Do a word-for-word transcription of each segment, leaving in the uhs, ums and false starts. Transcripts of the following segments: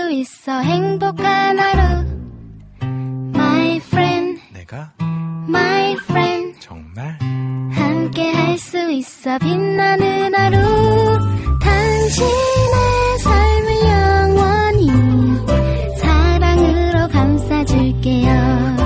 수 있어 행복한 하루 My friend 내가 My friend 정말 함께 할 수 있어 빛나는 하루 당신의 삶을 영원히 사랑으로 감싸줄게요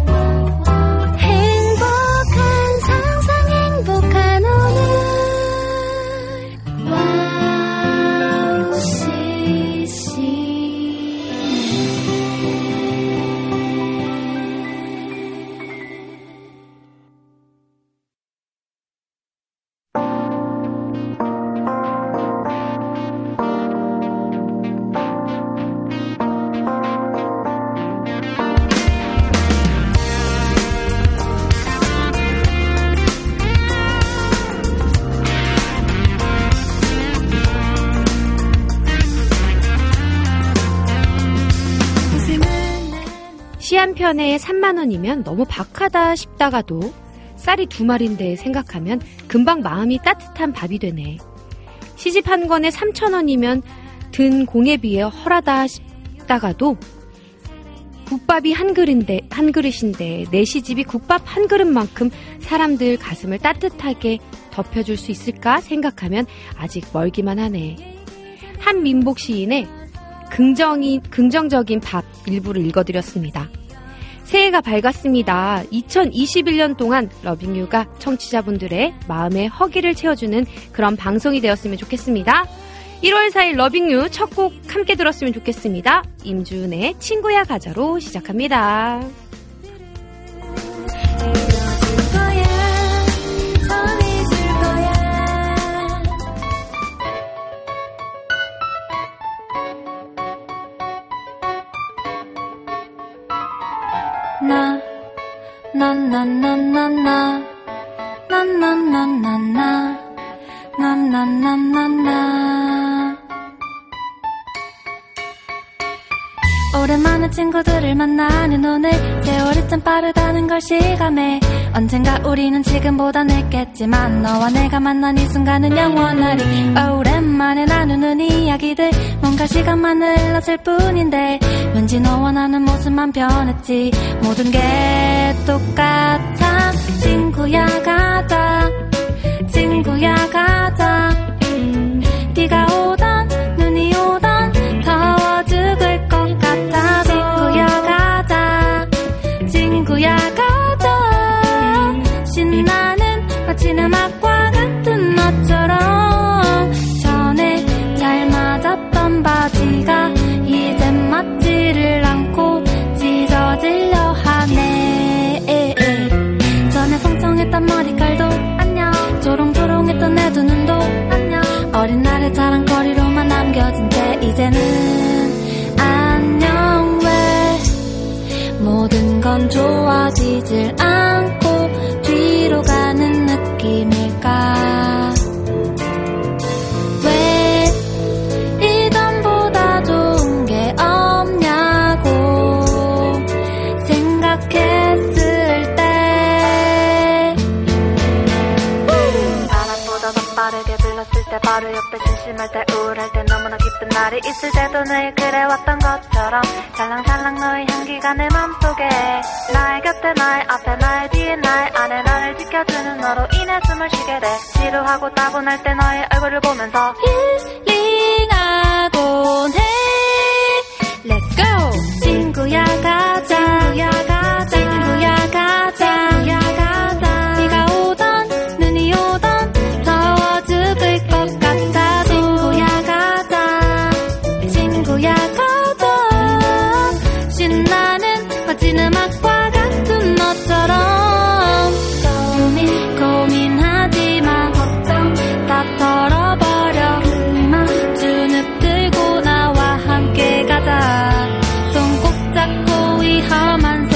시 한 편에 삼만 원이면 너무 박하다 싶다가도 쌀이 두 마리인데 생각하면 금방 마음이 따뜻한 밥이 되네. 시집 한 권에 삼천 원이면 든 공에 비해 헐하다 싶다가도 국밥이 한 그릇인데, 한 그릇인데 내 시집이 국밥 한 그릇만큼 사람들 가슴을 따뜻하게 덮여줄 수 있을까 생각하면 아직 멀기만 하네. 한민복 시인의 긍정이, 긍정적인 밥 일부를 읽어드렸습니다. 새해가 밝았습니다. 이천이십일 년 동안 러빙유가 청취자분들의 마음의 허기를 채워주는 그런 방송이 되었으면 좋겠습니다. 일월 사일 러빙유 첫 곡 함께 들었으면 좋겠습니다. 임주은의 친구야 가자로 시작합니다. 나, 나, 나, 나, 나, 나, 나, 나, 나, 나, 나, 나, 나, 나, 나, 나. 오랜만에 친구들을 만나는 오늘 세월이 참 빠르다는 걸 실감해. 언젠가 우리는 지금보다 늙겠지만 너와 내가 만난 이 순간은 영원하리. 오랜만에 나누는 이야기들 뭔가 시간만 흘렀을 뿐인데 왠지 너와 나는 모습만 변했지. 모든 게 똑같아. 친구야 가자 친구야 가자. 비가 오던 눈이 오던 더워 죽을 것 같아. 친구야 가자 친구야 가자. 신나는 멋진 음악과 같은 너처럼 전에 잘 맞았던 바지가 이젠 맞지를 않고 찢어지려 하네. 전에 풍성했던 머리칼도 안녕. 조롱조롱했던 내 두 눈도 안녕. 어린 날의 자랑거리로만 남겨진 채 이제는 안녕. 왜 모든 건 좋아지질 않고 뒤로 가는 느낌일까. 왜 이전보다 좋은 게 없냐고 생각했을 때 바람보다 더 빠르게 불렀을 때 바로 옆에 심심할 때 우울할 때 너무나 기쁜 날이 있을 때도 늘 그래왔던 것처럼 살랑살랑 너의 향기가 내 맘속에. 나의 곁에 나의 앞에 나의 뒤에 나의 안에 나를 지켜주는 너로 인해 숨을 쉬게 돼. 지루하고 따분할 때 너의 얼굴을 보면서 힐링하곤 해. Let's go. 친구야 가자 친구야 가자 친구야 가자 친구야 가자. 비가 오던 눈이 오던 더워 죽을 것 같아. 친구야 가자 친구야 가자. 신나는 멋진 음악과 같은 너처럼 고민 고민하지 마. 걱정 다 털어버려. 그만 주눅 들고 나와 함께 가자. 손 꼭 잡고 위험한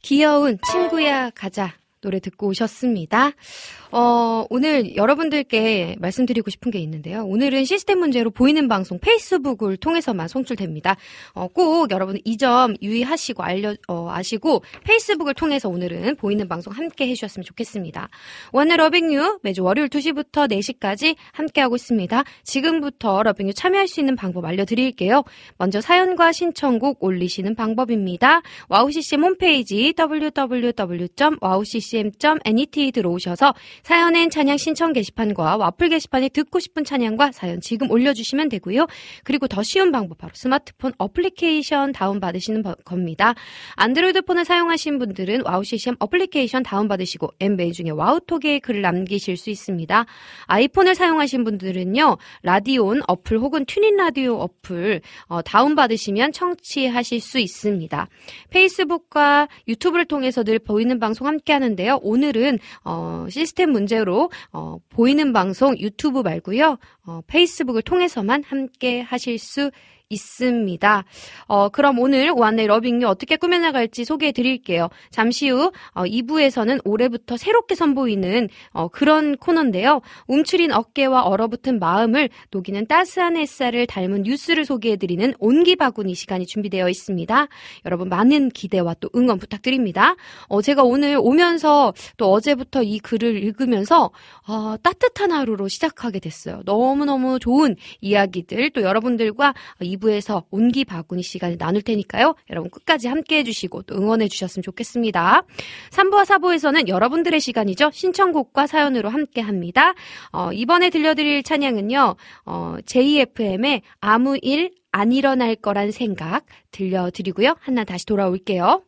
귀여운 친구야 가자 노래 듣고 오셨습니다. 어, 오늘 여러분들께 말씀드리고 싶은 게 있는데요. 오늘은 시스템 문제로 보이는 방송 페이스북을 통해서만 송출됩니다. 어, 꼭 여러분 이 점 유의하시고 알려, 어, 아시고 페이스북을 통해서 오늘은 보이는 방송 함께 해주셨으면 좋겠습니다. 원의 러빙유 매주 월요일 두 시부터 네 시까지 함께하고 있습니다. 지금부터 러빙유 참여할 수 있는 방법 알려드릴게요. 먼저 사연과 신청곡 올리시는 방법입니다. 와우씨씨엠 홈페이지 더블유 더블유 더블유 점 와우씨씨엠 점 넷에 들어오셔서 사연엔 찬양 신청 게시판과 와플 게시판에 듣고 싶은 찬양과 사연 지금 올려주시면 되고요. 그리고 더 쉬운 방법 바로 스마트폰 어플리케이션 다운받으시는 겁니다. 안드로이드 폰을 사용하신 분들은 와우씨씨엠 어플리케이션 다운받으시고 엠베이 중에 와우톡에 글을 남기실 수 있습니다. 아이폰을 사용하신 분들은요. 라디온 어플 혹은 튜닝 라디오 어플 어, 다운받으시면 청취하실 수 있습니다. 페이스북과 유튜브를 통해서 늘 보이는 방송 함께 하는데요. 오늘은 어, 시스템 문제로 어, 보이는 방송 유튜브 말고요. 어, 페이스북을 통해서만 함께 하실 수 있습니다. 어, 그럼 오늘 오한의 러빙유 어떻게 꾸며나갈지 소개해 드릴게요. 잠시 후 어, 이 부에서는 올해부터 새롭게 선보이는 어, 그런 코너인데요. 움츠린 어깨와 얼어붙은 마음을 녹이는 따스한 햇살을 닮은 뉴스를 소개해 드리는 온기바구니 시간이 준비되어 있습니다. 여러분 많은 기대와 또 응원 부탁드립니다. 어, 제가 오늘 오면서 또 어제부터 이 글을 읽으면서 어, 따뜻한 하루로 시작하게 됐어요. 너무너무 좋은 이야기들 또 여러분들과 이 부에서 온기 바구니 시간을 나눌 테니까요. 여러분 끝까지 함께해 주시고 또 응원해 주셨으면 좋겠습니다. 삼 부와 사 부에서는 여러분들의 시간이죠. 신청곡과 사연으로 함께합니다. 어, 이번에 들려드릴 찬양은요. 어, 제이에프엠의 아무 일 안 일어날 거란 생각 들려드리고요. 하나 다시 돌아올게요.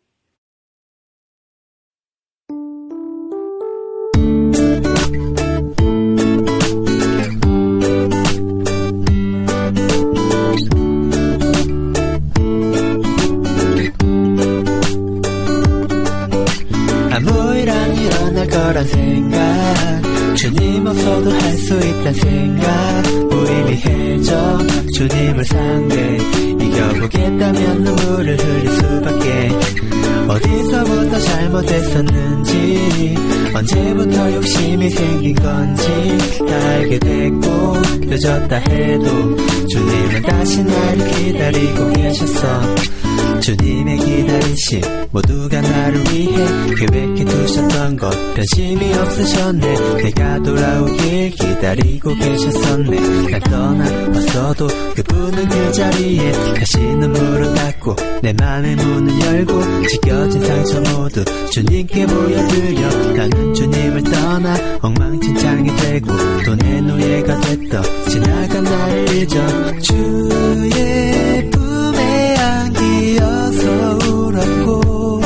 아무 일 안 일어날 거란 생각 주님 없어도 할 수 있단 생각 무의미해져 주님을 상대 이겨보겠다면 눈물을 흘릴 수밖에 어디서부터 잘못했었는지 언제부터 욕심이 생긴 건지 다 알게 됐고 늦었다 해도 주님은 다시 나를 기다리고 계셨어. 주님의 기다리심 모두가 나를 위해 계획해 두셨던 것 변심이 없으셨네. 내가 돌아오길 기다리고 계셨었네. 날 떠나왔어도 그분은 그 자리에 다시 눈물을 닦고 내 맘의 문을 열고 지겨진 상처 모두 주님께 보여드려. 나는 주님을 떠나 엉망진창이 되고 또 내 노예가 됐던 지나간 나를 잊어 주의 품에 안기어서 울었고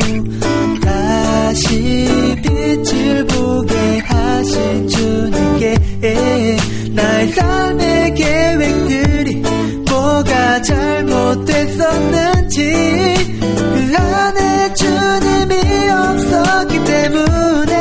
다시 빛을 보게 하신 주님께 나의 삶의 계획들이 뭐가 잘못됐었는지 그 안에 주님이 없었기 때문에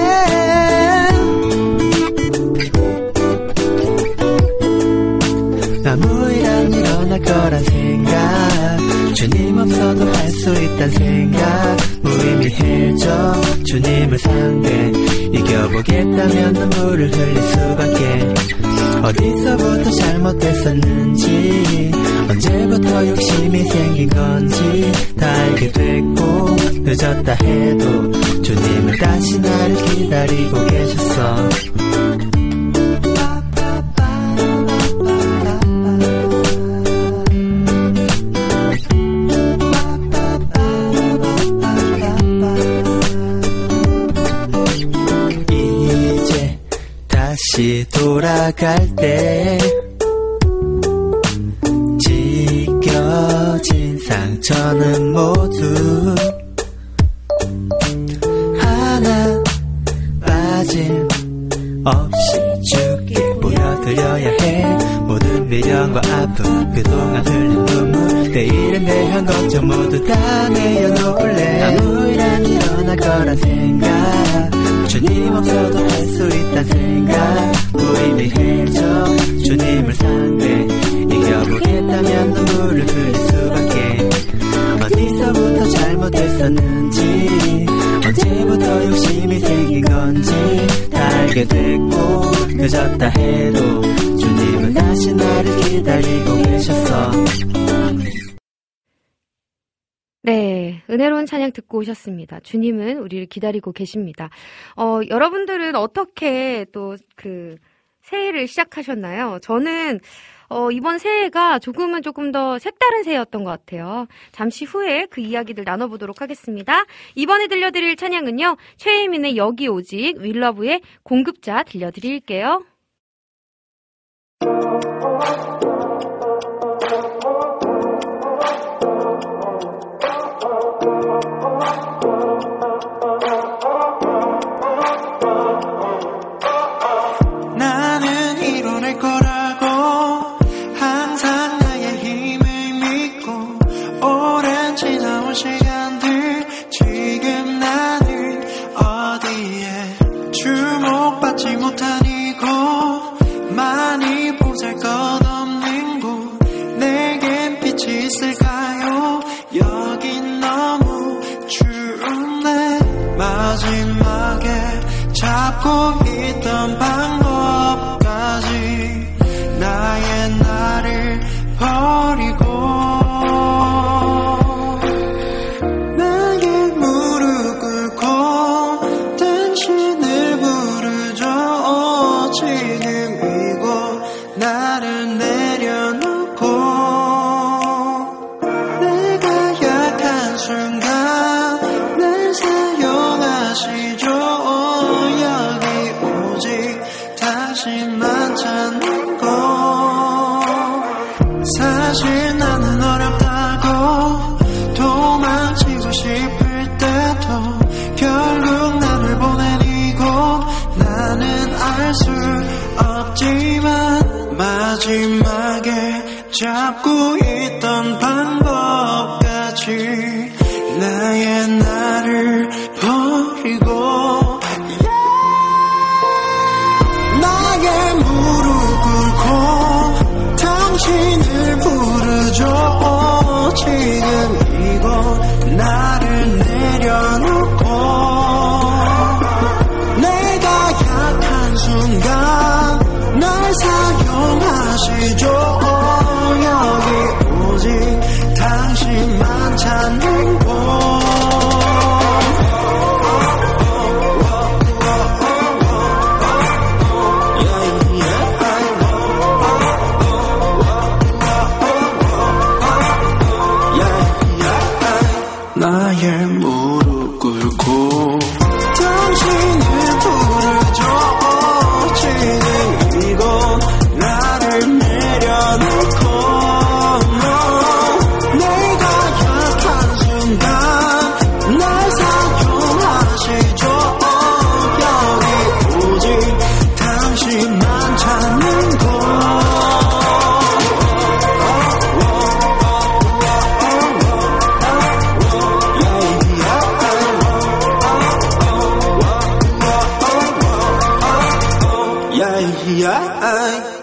아무 일 안 일어날 거란 생각 주님 없어도 할 수 있단 생각 무의미해져 주님을 상대 이겨보겠다면 눈물을 흘릴 수밖에 어디서부터 잘못됐었는지 언제부터 욕심이 생긴 건지 다 알게 됐고 늦었다 해도 주님은 다시 나를 기다리고 계셨어. 다시 돌아갈 때 지겨진 상처는 모두 하나 빠짐 없이 주께 보여드려야 해. 모든 미련과 아픔 그동안 흘린 눈물 내일에 대한 걱정 모두 다 내려놓을래. 아무 일 안 일어날 거란 생각 주님 없어도 할 수 있단 생각 무의미해져 주님을 상대 이겨보겠다면 눈물을 흘릴 수밖에 어디서부터 잘못했었는지 언제부터 욕심이 생긴 건지 다 알게 됐고 늦었다 해도 주님은 다시 나를 기다리고 계셨어. 네, 은혜로운 찬양 듣고 오셨습니다. 주님은 우리를 기다리고 계십니다. 어, 여러분들은 어떻게 또 그 새해를 시작하셨나요? 저는 어, 이번 새해가 조금은 조금 더 색다른 새해였던 것 같아요. 잠시 후에 그 이야기들 나눠보도록 하겠습니다. 이번에 들려드릴 찬양은요, 최혜민의 여기 오직, 윌러브의 공급자 들려드릴게요. 있던 방법까지 나의 나를 버리고 내게 무릎 꿇고 당신을 부르죠. 지금 이곳 나를 내려놓고 내가 약한 순간 날 사용하시죠. 당신만 찾는 것 사실 나는 어렵다고 도망치고 싶을 때도 결국 나를 보낸 이곳 나는 알 수 없지만 마지막에 잡고 있던 방법까지 나의 나를 버리고 당신을 부르죠. 지금 이곳 나를 내려놓고 내가 약한 순간 날 사용하시죠. 여기 오직 당신만 찾는 곳 나의 무릎 꿇고 당신을 부르죠. 지금 이곳 나를 내려놓고 내가 약한 순간 날 사용하시죠. 여기 오직 당신만 찾는 곳 yeah.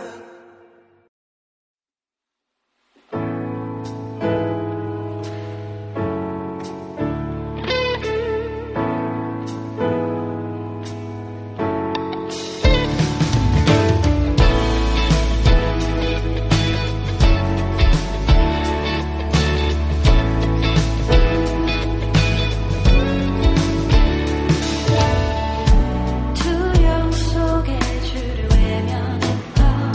두려움 속에 주를 외면했던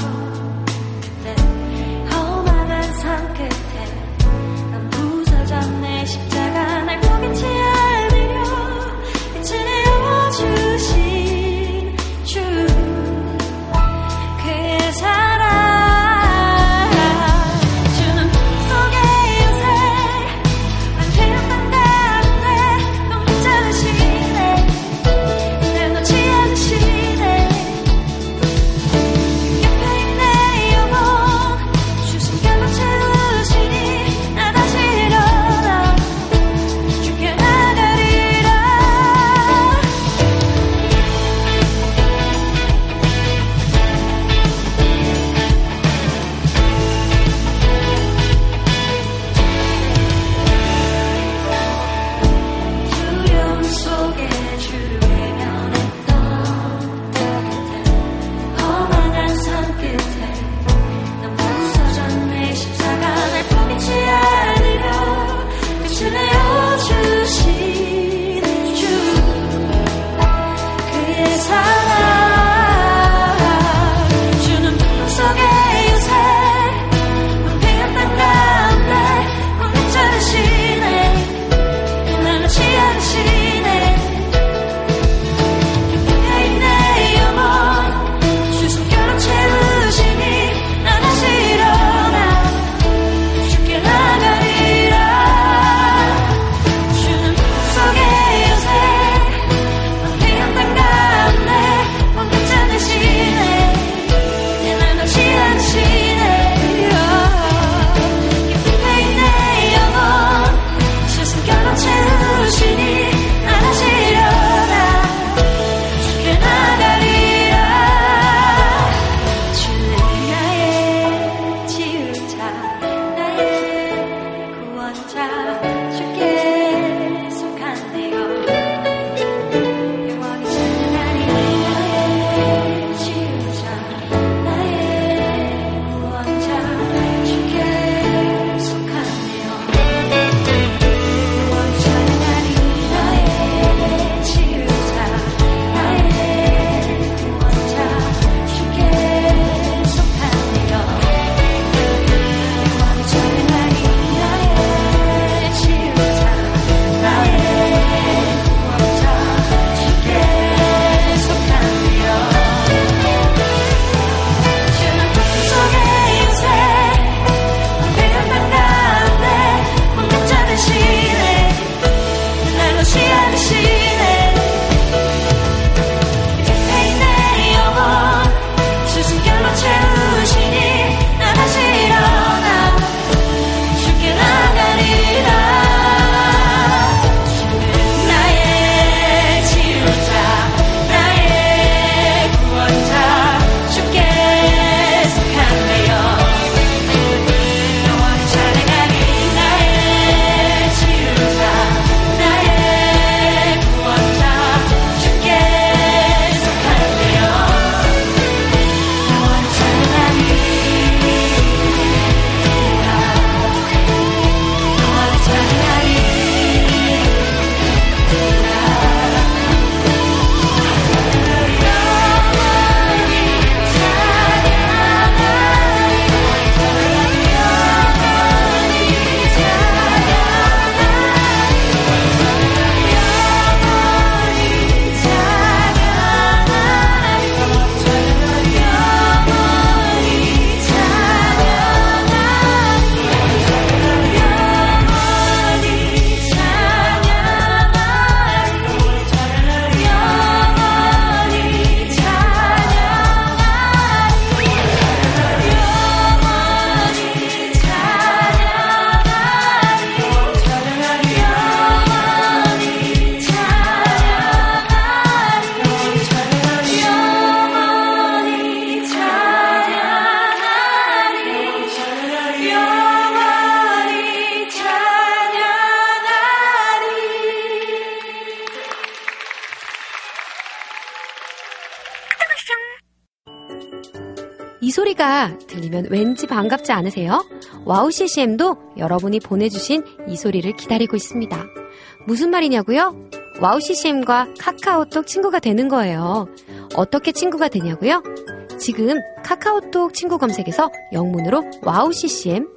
이 소리가 들리면 왠지 반갑지 않으세요? 와우 씨씨엠도 여러분이 보내주신 이 소리를 기다리고 있습니다. 무슨 말이냐고요? 와우 씨씨엠과 카카오톡 친구가 되는 거예요. 어떻게 친구가 되냐고요? 지금 카카오톡 친구 검색에서 영문으로 와우 씨씨엠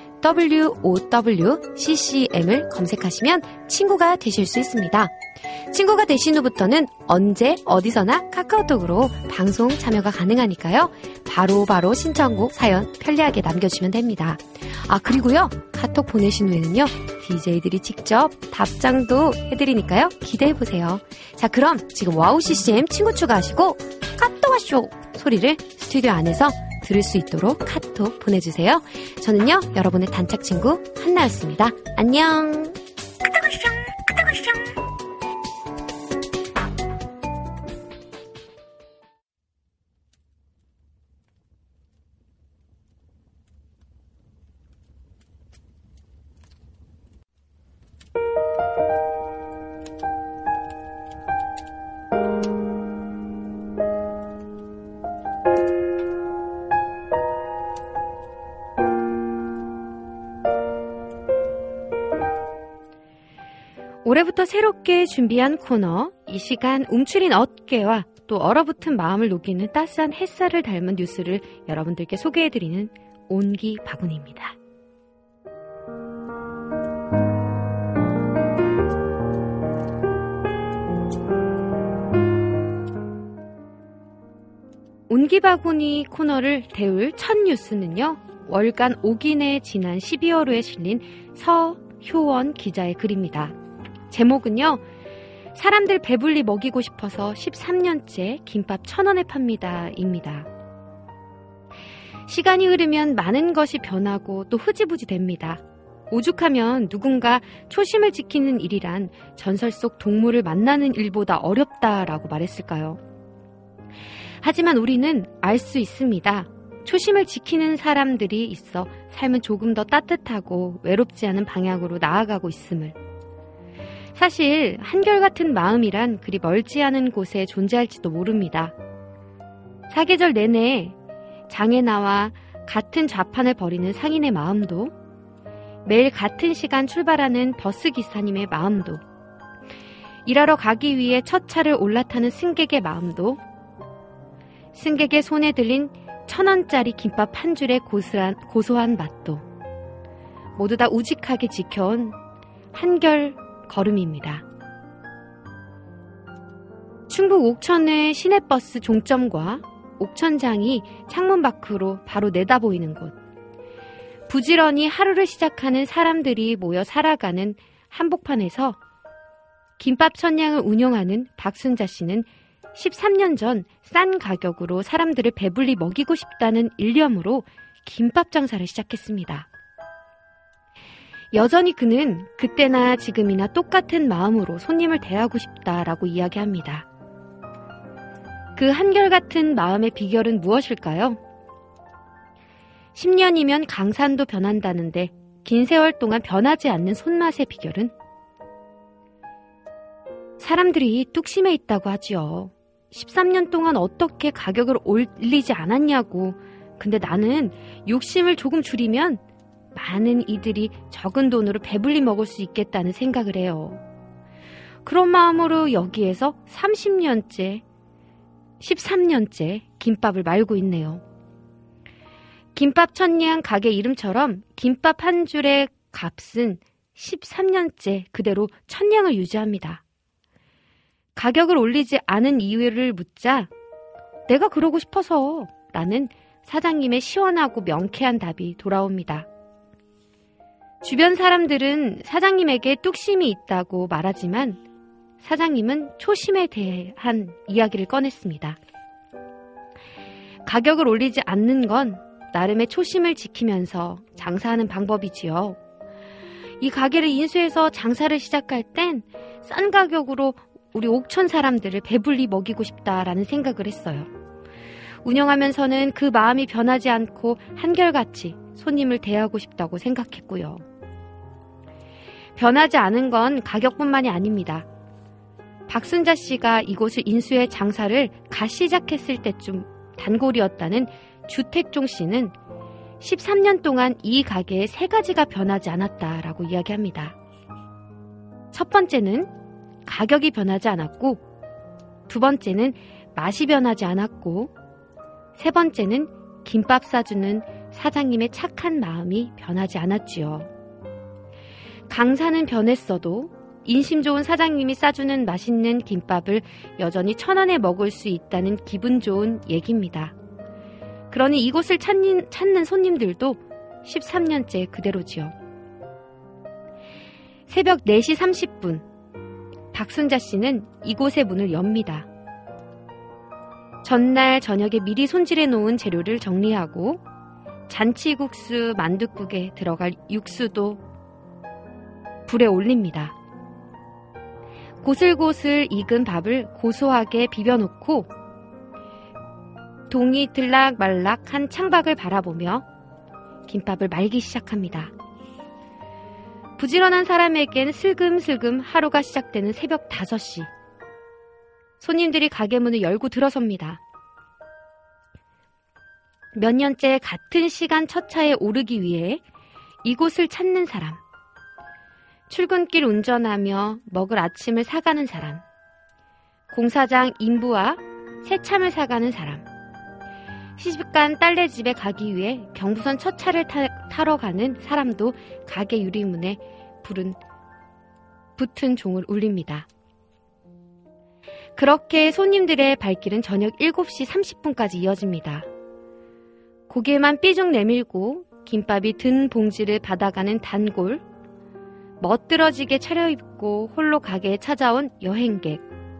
와우씨씨엠을 검색하시면 친구가 되실 수 있습니다. 친구가 되신 후부터는 언제 어디서나 카카오톡으로 방송 참여가 가능하니까요. 바로바로 바로 신청곡 사연 편리하게 남겨주시면 됩니다. 아 그리고요 카톡 보내신 후에는요 디제이들이 직접 답장도 해드리니까요 기대해보세요. 자 그럼 지금 와우 씨씨엠 친구 추가하시고 카톡 와쇼 소리를 스튜디오 안에서 들을 수 있도록 카톡 보내주세요. 저는요 여러분의 단짝 친구 한나였습니다. 안녕. 올해부터 새롭게 준비한 코너, 이 시간 움츠린 어깨와 또 얼어붙은 마음을 녹이는 따스한 햇살을 닮은 뉴스를 여러분들께 소개해드리는 온기 바구니입니다. 온기 바구니 코너를 대울 첫 뉴스는요, 월간 오긴에 지난 십이월호에 실린 서효원 기자의 글입니다. 제목은요, 사람들 배불리 먹이고 싶어서 십삼 년째 김밥 천 원에 팝니다 입니다. 시간이 흐르면 많은 것이 변하고 또 흐지부지 됩니다. 오죽하면 누군가 초심을 지키는 일이란 전설 속 동물을 만나는 일보다 어렵다라고 말했을까요? 하지만 우리는 알 수 있습니다. 초심을 지키는 사람들이 있어 삶은 조금 더 따뜻하고 외롭지 않은 방향으로 나아가고 있음을. 사실 한결같은 마음이란 그리 멀지 않은 곳에 존재할지도 모릅니다. 사계절 내내 장에 나와 같은 좌판을 벌이는 상인의 마음도, 매일 같은 시간 출발하는 버스 기사님의 마음도, 일하러 가기 위해 첫 차를 올라타는 승객의 마음도, 승객의 손에 들린 천 원짜리 김밥 한 줄의 고스란, 고소한 맛도 모두 다 우직하게 지켜온 한결 걸음입니다. 충북 옥천의 시내버스 종점과 옥천장이 창문 밖으로 바로 내다보이는 곳. 부지런히 하루를 시작하는 사람들이 모여 살아가는 한복판에서 김밥 천냥을 운영하는 박순자 씨는 십삼 년 전 싼 가격으로 사람들을 배불리 먹이고 싶다는 일념으로 김밥 장사를 시작했습니다. 여전히 그는 그때나 지금이나 똑같은 마음으로 손님을 대하고 싶다라고 이야기합니다. 그 한결같은 마음의 비결은 무엇일까요? 십 년이면 강산도 변한다는데 긴 세월 동안 변하지 않는 손맛의 비결은? 사람들이 뚝심에 있다고 하지요. 십삼 년 동안 어떻게 가격을 올리지 않았냐고. 근데 나는 욕심을 조금 줄이면 많은 이들이 적은 돈으로 배불리 먹을 수 있겠다는 생각을 해요. 그런 마음으로 여기에서 삼십 년째, 십삼 년째 김밥을 말고 있네요. 김밥 천냥 가게 이름처럼 김밥 한 줄의 값은 십삼 년째 그대로 천냥을 유지합니다. 가격을 올리지 않은 이유를 묻자 내가 그러고 싶어서 라는 사장님의 시원하고 명쾌한 답이 돌아옵니다. 주변 사람들은 사장님에게 뚝심이 있다고 말하지만 사장님은 초심에 대한 이야기를 꺼냈습니다. 가격을 올리지 않는 건 나름의 초심을 지키면서 장사하는 방법이지요. 이 가게를 인수해서 장사를 시작할 땐 싼 가격으로 우리 옥천 사람들을 배불리 먹이고 싶다라는 생각을 했어요. 운영하면서는 그 마음이 변하지 않고 한결같이 손님을 대하고 싶다고 생각했고요. 변하지 않은 건 가격뿐만이 아닙니다. 박순자 씨가 이곳을 인수해 장사를 갓 시작했을 때쯤 단골이었다는 주택종 씨는 십삼 년 동안 이 가게에 세 가지가 변하지 않았다라고 이야기합니다. 첫 번째는 가격이 변하지 않았고, 두 번째는 맛이 변하지 않았고, 세 번째는 김밥 싸주는 사장님의 착한 마음이 변하지 않았지요. 강사는 변했어도 인심 좋은 사장님이 싸주는 맛있는 김밥을 여전히 천 원에 먹을 수 있다는 기분 좋은 얘기입니다. 그러니 이곳을 찾는, 찾는 손님들도 십삼 년째 그대로지요. 새벽 네 시 삼십 분, 박순자 씨는 이곳의 문을 엽니다. 전날 저녁에 미리 손질해 놓은 재료를 정리하고 잔치국수 만둣국에 들어갈 육수도 불에 올립니다. 고슬고슬 익은 밥을 고소하게 비벼놓고 동이 들락말락한 창밖을 바라보며 김밥을 말기 시작합니다. 부지런한 사람에겐 슬금슬금 하루가 시작되는 새벽 다섯 시. 손님들이 가게 문을 열고 들어섭니다. 몇 년째 같은 시간 첫 차에 오르기 위해 이곳을 찾는 사람. 출근길 운전하며 먹을 아침을 사가는 사람. 공사장 인부와 새참을 사가는 사람. 시집간 딸네 집에 가기 위해 경부선 첫 차를 타, 타러 가는 사람도 가게 유리문에 불은 붙은 종을 울립니다. 그렇게 손님들의 발길은 저녁 일곱 시 삼십 분까지 이어집니다. 고개만 삐죽 내밀고 김밥이 든 봉지를 받아가는 단골, 멋들어지게 차려입고 홀로 가게에 찾아온 여행객,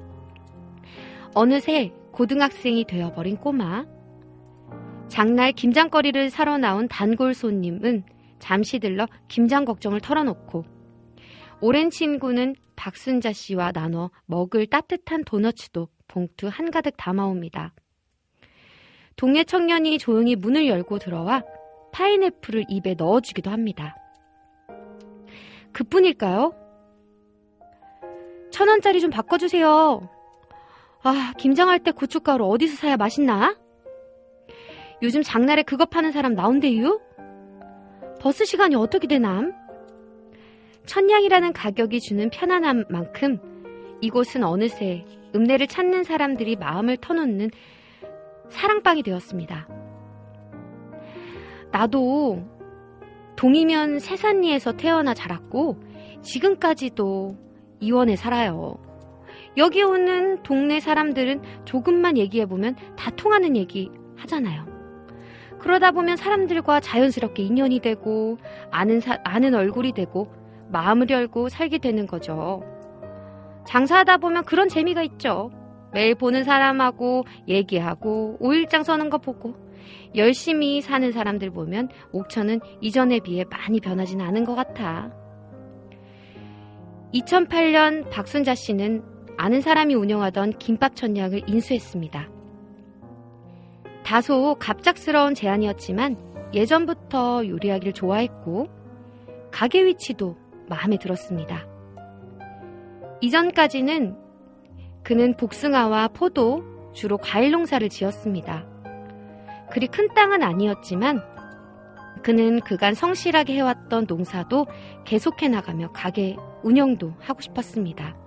어느새 고등학생이 되어버린 꼬마, 장날 김장거리를 사러 나온 단골 손님은 잠시 들러 김장 걱정을 털어놓고 오랜 친구는 박순자 씨와 나눠 먹을 따뜻한 도너츠도 봉투 한가득 담아옵니다. 동네 청년이 조용히 문을 열고 들어와 파인애플을 입에 넣어주기도 합니다. 그뿐일까요? 천 원짜리 좀 바꿔주세요. 아, 김장할 때 고춧가루 어디서 사야 맛있나? 요즘 장날에 그거 파는 사람 나온대유? 버스 시간이 어떻게 되남? 천냥이라는 가격이 주는 편안함만큼 이곳은 어느새 읍내를 찾는 사람들이 마음을 터놓는 사랑방이 되었습니다. 나도 동이면 세산리에서 태어나 자랐고 지금까지도 이원에 살아요. 여기 오는 동네 사람들은 조금만 얘기해보면 다 통하는 얘기 하잖아요. 그러다 보면 사람들과 자연스럽게 인연이 되고 아는, 사, 아는 얼굴이 되고 마음을 열고 살게 되는 거죠. 장사하다 보면 그런 재미가 있죠. 매일 보는 사람하고 얘기하고 오일장 서는 거 보고 열심히 사는 사람들 보면 옥천은 이전에 비해 많이 변하진 않은 것 같아. 이천팔 년 박순자 씨는 아는 사람이 운영하던 김밥천냥을 인수했습니다. 다소 갑작스러운 제안이었지만 예전부터 요리하기를 좋아했고 가게 위치도 마음에 들었습니다. 이전까지는 그는 복숭아와 포도, 주로 과일 농사를 지었습니다. 그리 큰 땅은 아니었지만 그는 그간 성실하게 해왔던 농사도 계속해 나가며 가게 운영도 하고 싶었습니다.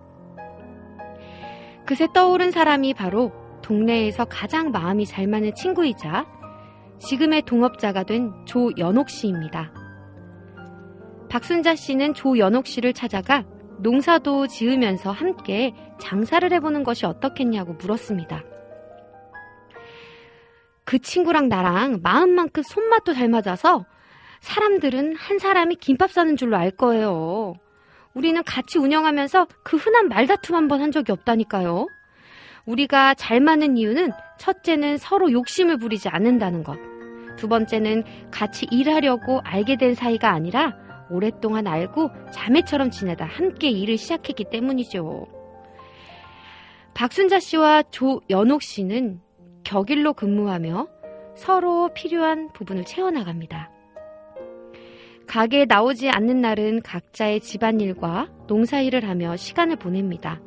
그새 떠오른 사람이 바로 동네에서 가장 마음이 잘 맞는 친구이자 지금의 동업자가 된 조연옥 씨입니다. 박순자 씨는 조연옥 씨를 찾아가 농사도 지으면서 함께 장사를 해보는 것이 어떻겠냐고 물었습니다. 그 친구랑 나랑 마음만큼 손맛도 잘 맞아서 사람들은 한 사람이 김밥 싸는 줄로 알 거예요. 우리는 같이 운영하면서 그 흔한 말다툼 한 번 한 적이 없다니까요. 우리가 잘 맞는 이유는 첫째는 서로 욕심을 부리지 않는다는 것. 두 번째는 같이 일하려고 알게 된 사이가 아니라 오랫동안 알고 자매처럼 지내다 함께 일을 시작했기 때문이죠. 박순자 씨와 조연옥 씨는 격일로 근무하며 서로 필요한 부분을 채워나갑니다. 가게에 나오지 않는 날은 각자의 집안일과 농사일을 하며 시간을 보냅니다.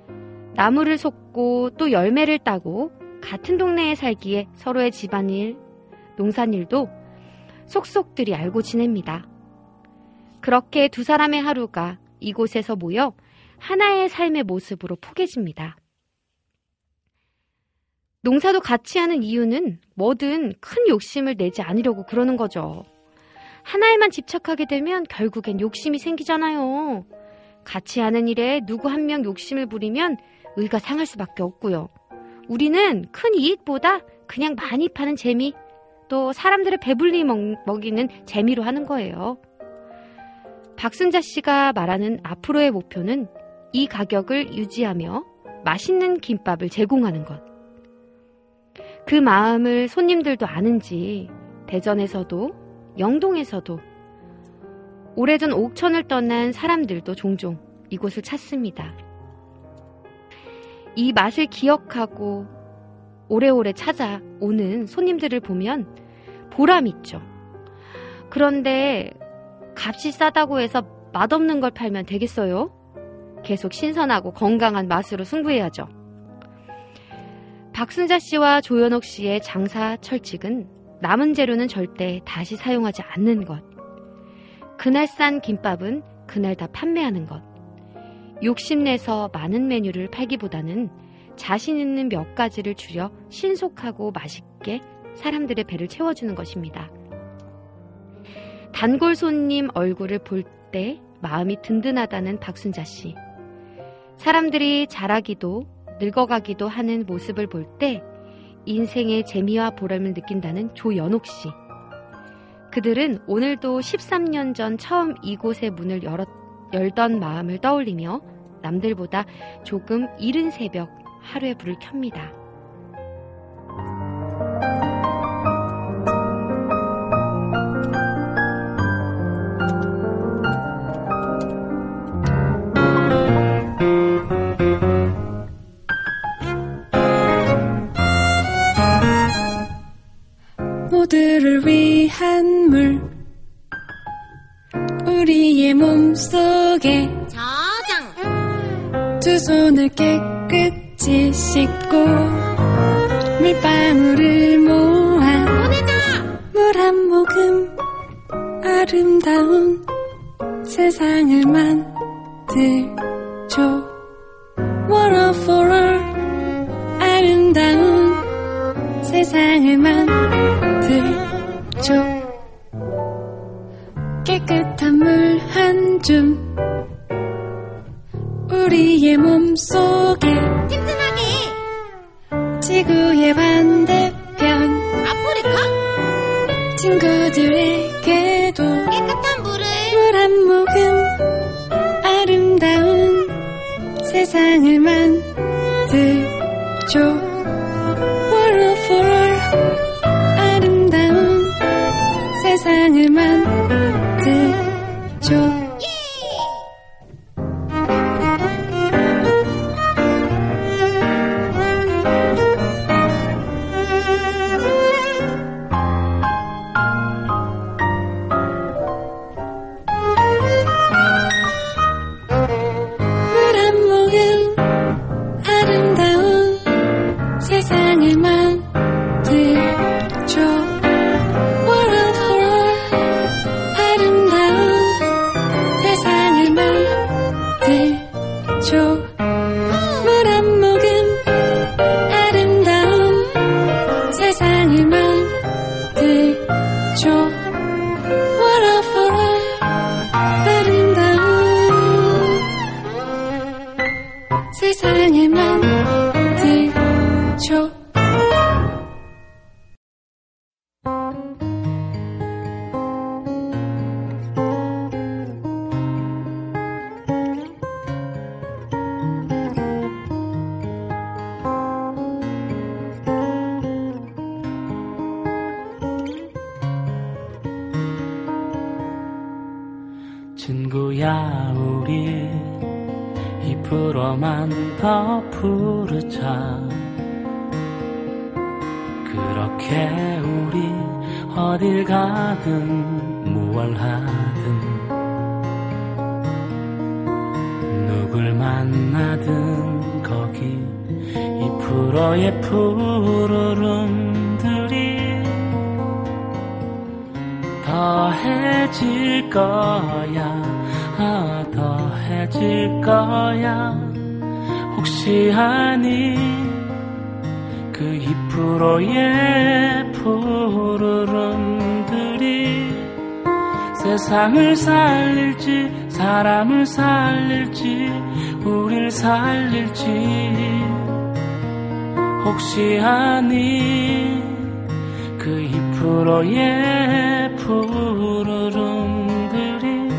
나무를 솟고 또 열매를 따고 같은 동네에 살기에 서로의 집안일, 농산일도 속속들이 알고 지냅니다. 그렇게 두 사람의 하루가 이곳에서 모여 하나의 삶의 모습으로 포개집니다. 농사도 같이 하는 이유는 뭐든 큰 욕심을 내지 않으려고 그러는 거죠. 하나에만 집착하게 되면 결국엔 욕심이 생기잖아요. 같이 하는 일에 누구 한 명 욕심을 부리면 의가 상할 수밖에 없고요. 우리는 큰 이익보다 그냥 많이 파는 재미, 또 사람들을 배불리 먹, 먹이는 재미로 하는 거예요. 박순자 씨가 말하는 앞으로의 목표는 이 가격을 유지하며 맛있는 김밥을 제공하는 것. 그 마음을 손님들도 아는지 대전에서도 영동에서도 오래전 옥천을 떠난 사람들도 종종 이곳을 찾습니다. 이 맛을 기억하고 오래오래 찾아오는 손님들을 보면 보람 있죠. 그런데 값이 싸다고 해서 맛없는 걸 팔면 되겠어요? 계속 신선하고 건강한 맛으로 승부해야죠. 박순자 씨와 조연옥 씨의 장사 철칙은 남은 재료는 절대 다시 사용하지 않는 것. 그날 싼 김밥은 그날 다 판매하는 것. 욕심내서 많은 메뉴를 팔기보다는 자신 있는 몇 가지를 줄여 신속하고 맛있게 사람들의 배를 채워주는 것입니다. 단골 손님 얼굴을 볼 때 마음이 든든하다는 박순자 씨. 사람들이 자라기도 늙어가기도 하는 모습을 볼 때 인생의 재미와 보람을 느낀다는 조연옥 씨. 그들은 오늘도 십삼 년 전 처음 이곳의 문을 열었, 열던 마음을 떠올리며 남들보다 조금 이른 새벽 하루에 불을 켭니다. 모두를 위한 물 우리의 몸속에 저장 두 손을 깨끗이 씻고 물방울을 모아 보내자 물 한 모금 아름다운 세상을 만들죠. Water for all 아름다운 세상을 만들죠. 깨끗한 물 한 줌 우리의 몸속에 찜찜하게 지구의 반대편 아프리카 친구들에게도 깨끗한 물을 물 한 모금 아름다운 세상을 만들죠. Water for all 아름다운 세상을 만들죠. 친구야 우리 입으로만 더 부르자. 그렇게 우리 어딜 가든 무얼 하든 누굴 만나든 거기 이 프로의 푸르름들이 더해질 거야. 아, 더해질 거야. 혹시 아니 그 이 퍼센트의 푸르름들이 세상을 살릴지 사람을 살릴지 우릴 살릴지 혹시 아니 그 이 퍼센트의 푸르름들이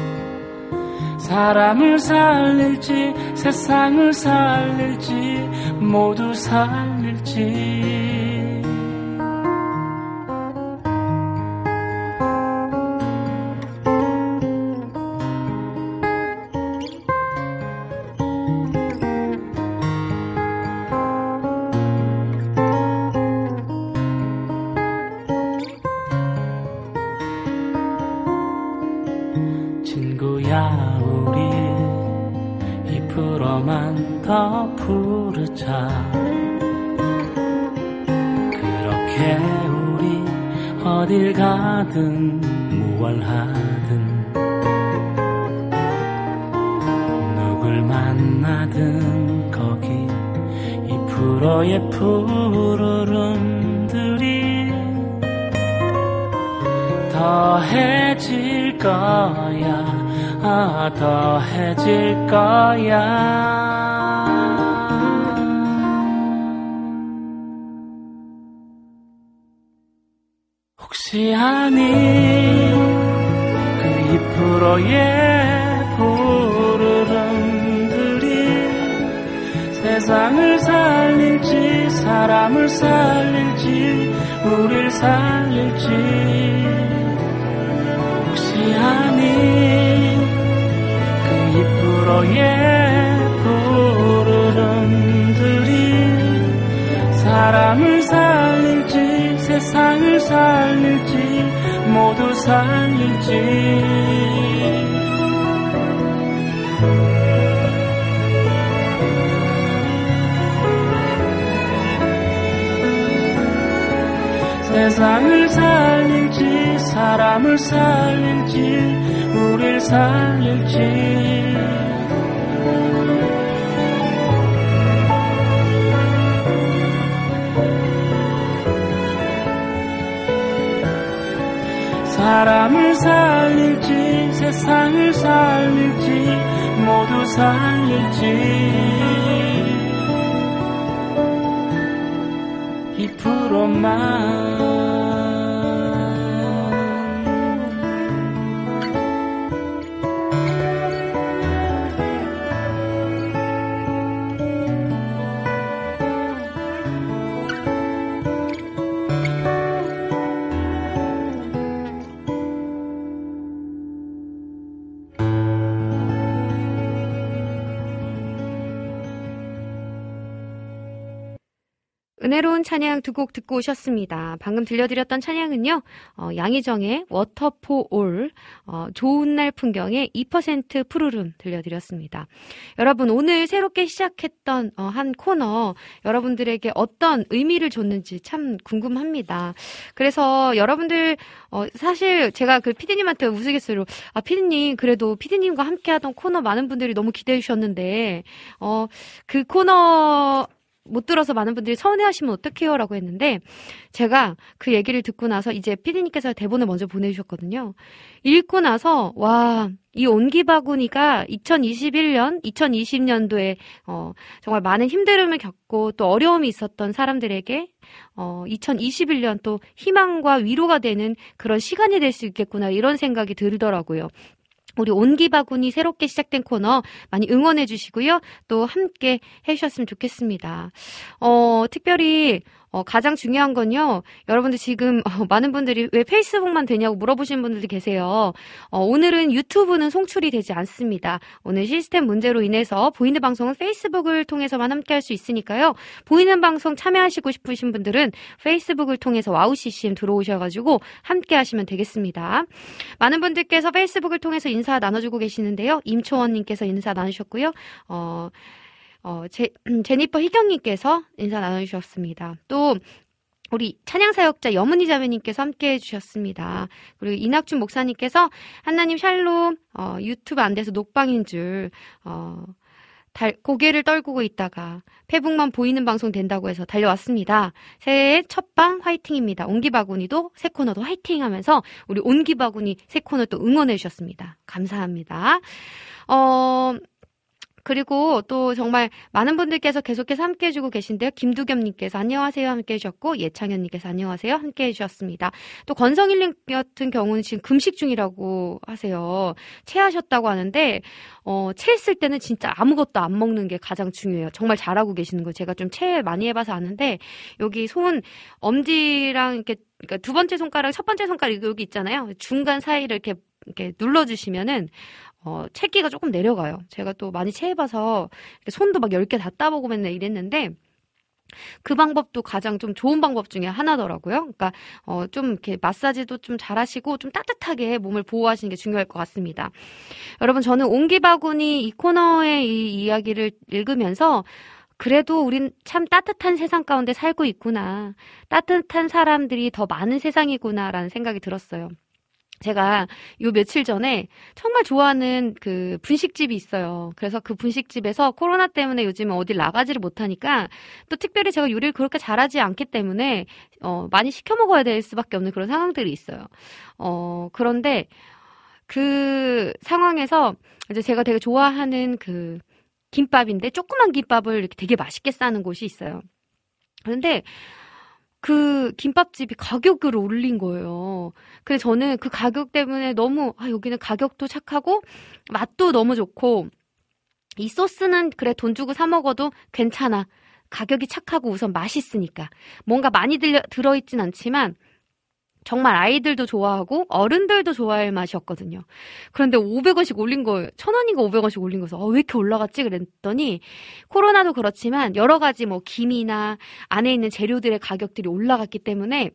사람을 살릴지 세상을 살릴지 모두 살릴지 더 부르자. 그렇게 우리 어딜 가든 무얼 하든 누굴 만나든 거기 이 프로의 푸르름들이 더해질 거야. 아, 더해질 거야. 혹시 아니 그 이 퍼센트의 푸르름들이 세상을 살릴지 사람을 살릴지 우릴 살릴지 혹시 아니 그 이 퍼센트의 푸르름들이 사람을 살릴지 세상을 살릴지 모두 살릴지 세상을 살릴지 사람을 살릴지 우릴 살릴지 사람을 살릴지 세상을 살릴지 모두 살릴지 이 프로만 은혜로운 찬양 두 곡 듣고 오셨습니다. 방금 들려드렸던 찬양은요, 어, 양희정의 워터포올, 어, 좋은 날 풍경의 이 퍼센트 푸르름 들려드렸습니다. 여러분, 오늘 새롭게 시작했던 어, 한 코너, 여러분들에게 어떤 의미를 줬는지 참 궁금합니다. 그래서 여러분들, 어, 사실 제가 그 피디님한테 우스갯소리로, 아, 피디님, 그래도 피디님과 함께 하던 코너 많은 분들이 너무 기대해 주셨는데, 어, 그 코너, 못 들어서 많은 분들이 서운해하시면 어떡해요? 라고 했는데 제가 그 얘기를 듣고 나서 이제 피디님께서 대본을 먼저 보내주셨거든요. 읽고 나서 와, 이 온기바구니가 이천이십일 년, 이천이십 년도에 어, 정말 많은 힘듦을 겪고 또 어려움이 있었던 사람들에게 어, 이천이십일 년 또 희망과 위로가 되는 그런 시간이 될 수 있겠구나 이런 생각이 들더라고요. 우리 온기바구니 새롭게 시작된 코너 많이 응원해 주시고요. 또 함께 해주셨으면 좋겠습니다. 어, 특별히 어, 가장 중요한 건요. 여러분들 지금 어, 많은 분들이 왜 페이스북만 되냐고 물어보시는 분들도 계세요. 어, 오늘은 유튜브는 송출이 되지 않습니다. 오늘 시스템 문제로 인해서 보이는 방송은 페이스북을 통해서만 함께 할 수 있으니까요. 보이는 방송 참여하시고 싶으신 분들은 페이스북을 통해서 와우 씨씨엠 들어오셔가지고 함께 하시면 되겠습니다. 많은 분들께서 페이스북을 통해서 인사 나눠주고 계시는데요. 임초원님께서 인사 나누셨고요. 어... 어, 제, 제니퍼 희경님께서 인사 나눠주셨습니다. 또, 우리 찬양사역자 여문희 자매님께서 함께 해주셨습니다. 그리고 이낙준 목사님께서 하나님 샬롬, 어, 유튜브 안 돼서 녹방인 줄, 어, 달, 고개를 떨구고 있다가 페북만 보이는 방송 된다고 해서 달려왔습니다. 새해 첫방 화이팅입니다. 온기바구니도 새 코너도 화이팅 하면서 우리 온기바구니 새 코너 또 응원해 주셨습니다. 감사합니다. 어... 그리고 또 정말 많은 분들께서 계속해서 함께 해주고 계신데요. 김두겸님께서 안녕하세요 함께 해주셨고 예창현님께서 안녕하세요 함께 해주셨습니다. 또 권성일님 같은 경우는 지금 금식 중이라고 하세요. 체하셨다고 하는데 어, 체했을 때는 진짜 아무것도 안 먹는 게 가장 중요해요. 정말 잘하고 계시는 거예요. 제가 좀 체 많이 해봐서 아는데 여기 손 엄지랑 이렇게 그러니까 두 번째 손가락 첫 번째 손가락 여기 있잖아요. 중간 사이를 이렇게 이렇게 눌러주시면은 어, 체기가 조금 내려가요. 제가 또 많이 체해봐서 손도 막 열 개 다 따보고 맨날 이랬는데 그 방법도 가장 좀 좋은 방법 중에 하나더라고요. 그러니까 어, 좀 이렇게 마사지도 좀 잘하시고 좀 따뜻하게 몸을 보호하시는 게 중요할 것 같습니다. 여러분 저는 온기바구니 이 코너의 이 이야기를 읽으면서 그래도 우린 참 따뜻한 세상 가운데 살고 있구나. 따뜻한 사람들이 더 많은 세상이구나라는 생각이 들었어요. 제가 요 며칠 전에 정말 좋아하는 그 분식집이 있어요. 그래서 그 분식집에서 코로나 때문에 요즘은 어딜 나가지를 못하니까 또 특별히 제가 요리를 그렇게 잘하지 않기 때문에 어, 많이 시켜 먹어야 될 수밖에 없는 그런 상황들이 있어요. 어, 그런데 그 상황에서 이제 제가 되게 좋아하는 그 김밥인데 조그만 김밥을 이렇게 되게 맛있게 싸는 곳이 있어요. 그런데 그 김밥집이 가격을 올린 거예요. 근데 저는 그 가격 때문에 너무 아 여기는 가격도 착하고 맛도 너무 좋고 이 소스는 그래 돈 주고 사 먹어도 괜찮아. 가격이 착하고 우선 맛있으니까. 뭔가 많이 들려, 들어있진 않지만 정말 아이들도 좋아하고 어른들도 좋아할 맛이었거든요. 그런데 오백 원씩 올린 거예요. 천 원인가 오백 원씩 올린 거여서 어, 왜 이렇게 올라갔지? 그랬더니 코로나도 그렇지만 여러 가지 뭐 김이나 안에 있는 재료들의 가격들이 올라갔기 때문에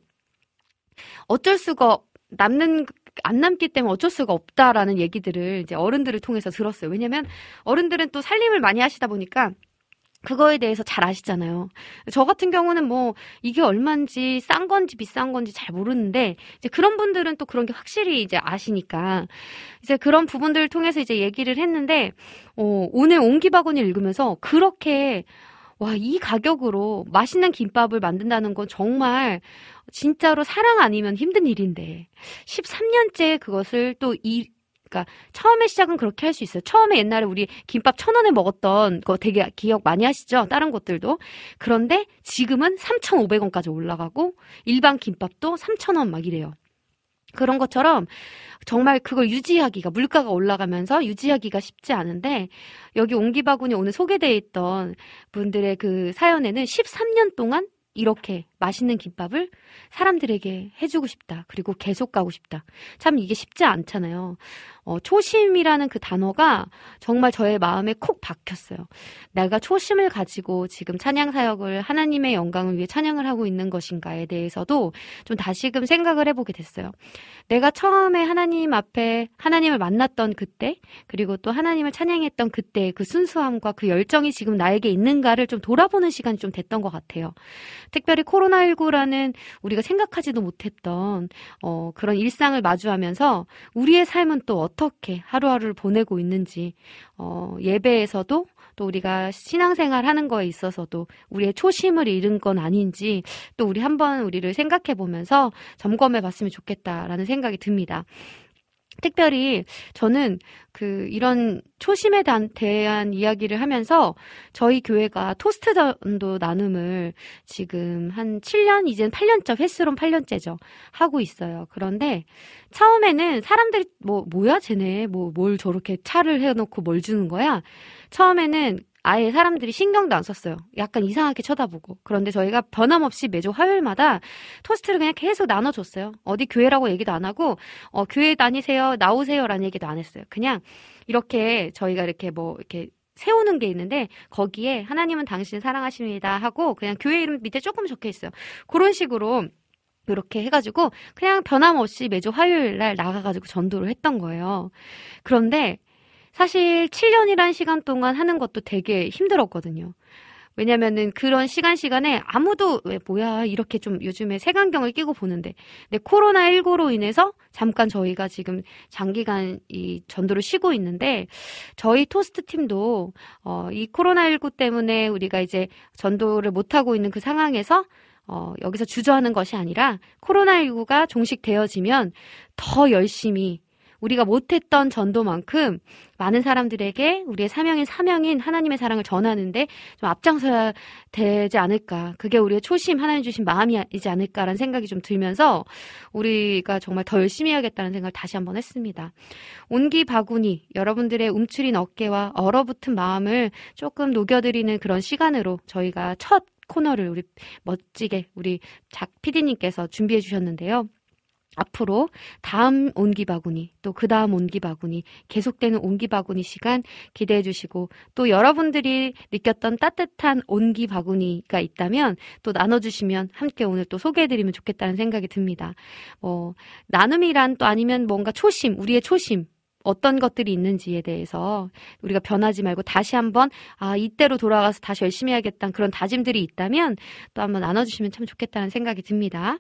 어쩔 수가 남는 안 남기 때문에 어쩔 수가 없다라는 얘기들을 이제 어른들을 통해서 들었어요. 왜냐면 어른들은 또 살림을 많이 하시다 보니까 그거에 대해서 잘 아시잖아요. 저 같은 경우는 뭐 이게 얼마인지 싼 건지 비싼 건지 잘 모르는데 이제 그런 분들은 또 그런 게 확실히 이제 아시니까 이제 그런 부분들을 통해서 이제 얘기를 했는데 어, 오늘 온기바구니를 읽으면서 그렇게 와, 이 가격으로 맛있는 김밥을 만든다는 건 정말 진짜로 사랑 아니면 힘든 일인데 십삼 년째 그것을 또 이 그러니까 처음에 시작은 그렇게 할 수 있어요. 처음에 옛날에 우리 김밥 천 원에 먹었던 거 되게 기억 많이 하시죠? 다른 곳들도. 그런데 지금은 삼천오백 원까지 올라가고 일반 김밥도 삼천 원 막 이래요. 그런 것처럼 정말 그걸 유지하기가 물가가 올라가면서 유지하기가 쉽지 않은데 여기 온기바구니 오늘 소개되어 있던 분들의 그 사연에는 십삼 년 동안 이렇게 맛있는 김밥을 사람들에게 해주고 싶다. 그리고 계속 가고 싶다. 참 이게 쉽지 않잖아요. 어, 초심이라는 그 단어가 정말 저의 마음에 콕 박혔어요. 내가 초심을 가지고 지금 찬양 사역을 하나님의 영광을 위해 찬양을 하고 있는 것인가에 대해서도 좀 다시금 생각을 해보게 됐어요. 내가 처음에 하나님 앞에 하나님을 만났던 그때 그리고 또 하나님을 찬양했던 그때 그 순수함과 그 열정이 지금 나에게 있는가를 좀 돌아보는 시간이 좀 됐던 것 같아요. 특별히 코로나십구라는 우리가 생각하지도 못했던 어, 그런 일상을 마주하면서 우리의 삶은 또 어떻게 하루하루를 보내고 있는지 어, 예배에서도 또 우리가 신앙생활 하는 거에 있어서도 우리의 초심을 잃은 건 아닌지 또 우리 한번 우리를 생각해 보면서 점검해 봤으면 좋겠다라는 생각이 듭니다. 특별히 저는 그 이런 초심에 대한 이야기를 하면서 저희 교회가 토스트 전도 나눔을 지금 한 칠 년, 이젠 팔 년째, 횟수로는 팔 년째죠. 하고 있어요. 그런데 처음에는 사람들이 뭐, 뭐야, 쟤네. 뭐, 뭘 저렇게 차를 해놓고 뭘 주는 거야? 처음에는 아예 사람들이 신경도 안 썼어요. 약간 이상하게 쳐다보고. 그런데 저희가 변함없이 매주 화요일마다 토스트를 그냥 계속 나눠줬어요. 어디 교회라고 얘기도 안 하고 어, 교회 다니세요, 나오세요 라는 얘기도 안 했어요. 그냥 이렇게 저희가 이렇게 뭐 이렇게 세우는 게 있는데 거기에 하나님은 당신 사랑하십니다 하고 그냥 교회 이름 밑에 조금 적혀 있어요. 그런 식으로 이렇게 해가지고 그냥 변함없이 매주 화요일 날 나가가지고 전도를 했던 거예요. 그런데 사실 칠 년이란 시간 동안 하는 것도 되게 힘들었거든요. 왜냐면은 그런 시간 시간에 아무도 왜 뭐야 이렇게 좀 요즘에 색안경을 끼고 보는데 근데 코로나십구로 인해서 잠깐 저희가 지금 장기간 이 전도를 쉬고 있는데 저희 토스트 팀도 어, 이 코로나십구 때문에 우리가 이제 전도를 못하고 있는 그 상황에서 어, 여기서 주저하는 것이 아니라 코로나십구가 종식되어지면 더 열심히 우리가 못했던 전도만큼 많은 사람들에게 우리의 사명인 사명인 하나님의 사랑을 전하는데 좀 앞장서야 되지 않을까. 그게 우리의 초심, 하나님 주신 마음이지 않을까라는 생각이 좀 들면서 우리가 정말 더 열심히 해야겠다는 생각을 다시 한번 했습니다. 온기 바구니, 여러분들의 움츠린 어깨와 얼어붙은 마음을 조금 녹여드리는 그런 시간으로 저희가 첫 코너를 우리 멋지게 우리 작 피디님께서 준비해 주셨는데요. 앞으로 다음 온기바구니 또 그 다음 온기바구니 계속되는 온기바구니 시간 기대해 주시고 또 여러분들이 느꼈던 따뜻한 온기바구니가 있다면 또 나눠주시면 함께 오늘 또 소개해드리면 좋겠다는 생각이 듭니다. 뭐 나눔이란 또 아니면 뭔가 초심 우리의 초심 어떤 것들이 있는지에 대해서 우리가 변하지 말고 다시 한번 아 이때로 돌아가서 다시 열심히 해야겠다는 그런 다짐들이 있다면 또 한번 나눠주시면 참 좋겠다는 생각이 듭니다.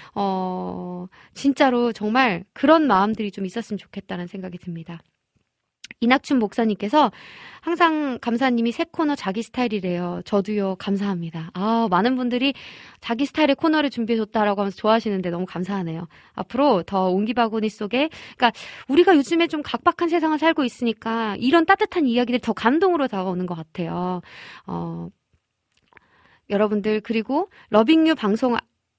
어 진짜로 정말 그런 마음들이 좀 있었으면 좋겠다는 생각이 듭니다. 이낙춘 목사님께서 항상 감사님이 새 코너 자기 스타일이래요. 저도요. 감사합니다. 아 많은 분들이 자기 스타일의 코너를 준비해줬다라고 하면서 좋아하시는데 너무 감사하네요. 앞으로 더 온기바구니 속에 그러니까 우리가 요즘에 좀 각박한 세상을 살고 있으니까 이런 따뜻한 이야기들이 더 감동으로 다가오는 것 같아요. 어, 여러분들 그리고 러빙유 방송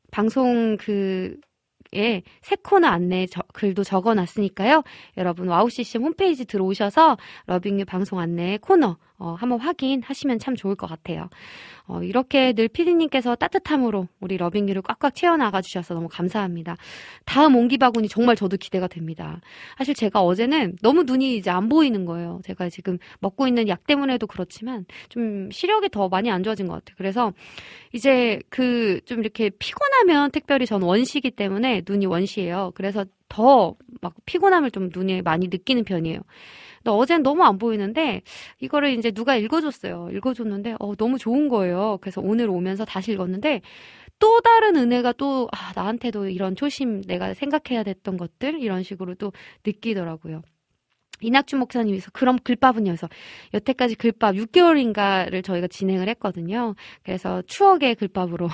방송 그 예, 새 코너 안내 저, 글도 적어놨으니까요. 여러분 와우 씨씨엠 홈페이지 들어오셔서 러빙유 방송 안내 코너 어, 한번 확인하시면 참 좋을 것 같아요. 어, 이렇게 늘 피디님께서 따뜻함으로 우리 러빙유를 꽉꽉 채워나가 주셔서 너무 감사합니다. 다음 온기바구니 정말 저도 기대가 됩니다. 사실 제가 어제는 너무 눈이 이제 안 보이는 거예요. 제가 지금 먹고 있는 약 때문에도 그렇지만 좀 시력이 더 많이 안 좋아진 것 같아요. 그래서 이제 그 좀 이렇게 피곤하면 특별히 전 원시이기 때문에 눈이 원시예요. 그래서 더 막 피곤함을 좀 눈에 많이 느끼는 편이에요. 근데 어제는 너무 안 보이는데 이거를 이제 누가 읽어줬어요. 읽어줬는데 어, 너무 좋은 거예요. 그래서 오늘 오면서 다시 읽었는데 또 다른 은혜가 또 아, 나한테도 이런 초심 내가 생각해야 됐던 것들 이런 식으로 또 느끼더라고요. 이낙준 목사님께서 그럼 글밥은요서 여태까지 글밥 육 개월인가를 저희가 진행을 했거든요. 그래서 추억의 글밥으로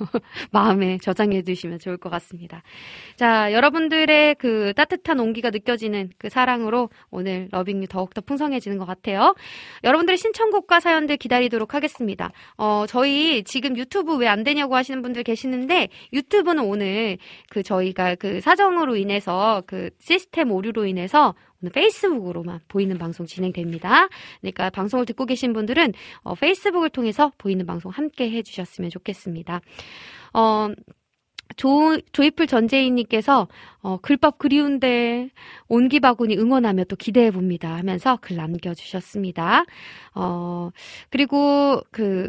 마음에 저장해 두시면 좋을 것 같습니다. 자, 여러분들의 그 따뜻한 온기가 느껴지는 그 사랑으로 오늘 러빙유 더욱더 풍성해지는 것 같아요. 여러분들의 신청곡과 사연들 기다리도록 하겠습니다. 어, 저희 지금 유튜브 왜 안 되냐고 하시는 분들 계시는데 유튜브는 오늘 그 저희가 그 사정으로 인해서 그 시스템 오류로 인해서 페이스북으로만 보이는 방송 진행됩니다. 그러니까 방송을 듣고 계신 분들은 어, 페이스북을 통해서 보이는 방송 함께 해주셨으면 좋겠습니다. 어, 조, 조이풀 전재인님께서 어, 글밥 그리운데 온기바구니 응원하며 또 기대해봅니다 하면서 글 남겨주셨습니다. 어, 그리고 그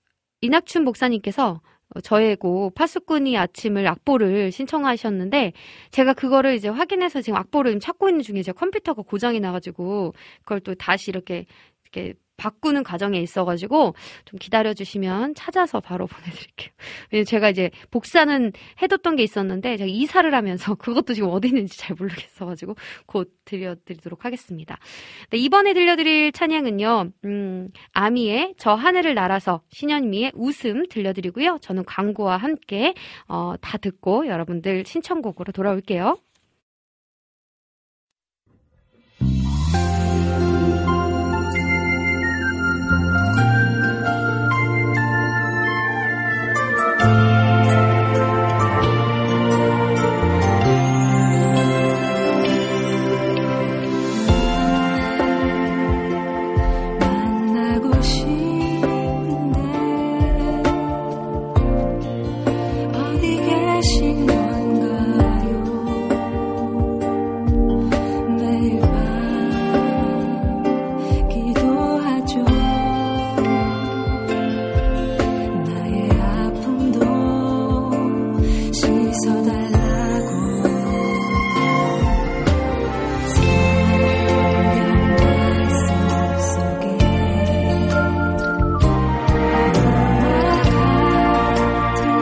이낙춘 목사님께서 저의 곡 파수꾼이 아침을 악보를 신청하셨는데 제가 그거를 이제 확인해서 지금 악보를 찾고 있는 중에 제 컴퓨터가 고장이 나가지고 그걸 또 다시 이렇게 이렇게 바꾸는 과정에 있어가지고 좀 기다려주시면 찾아서 바로 보내드릴게요. 왜냐면 제가 이제 복사는 해뒀던 게 있었는데 제가 이사를 하면서 그것도 지금 어디 있는지 잘 모르겠어가지고 곧 들려드리도록 하겠습니다. 네, 이번에 들려드릴 찬양은요. 음, 아미의 저 하늘을 날아서 신현미의 웃음 들려드리고요. 저는 광고와 함께 어, 다 듣고 여러분들 신청곡으로 돌아올게요. 어디 계신 건가요?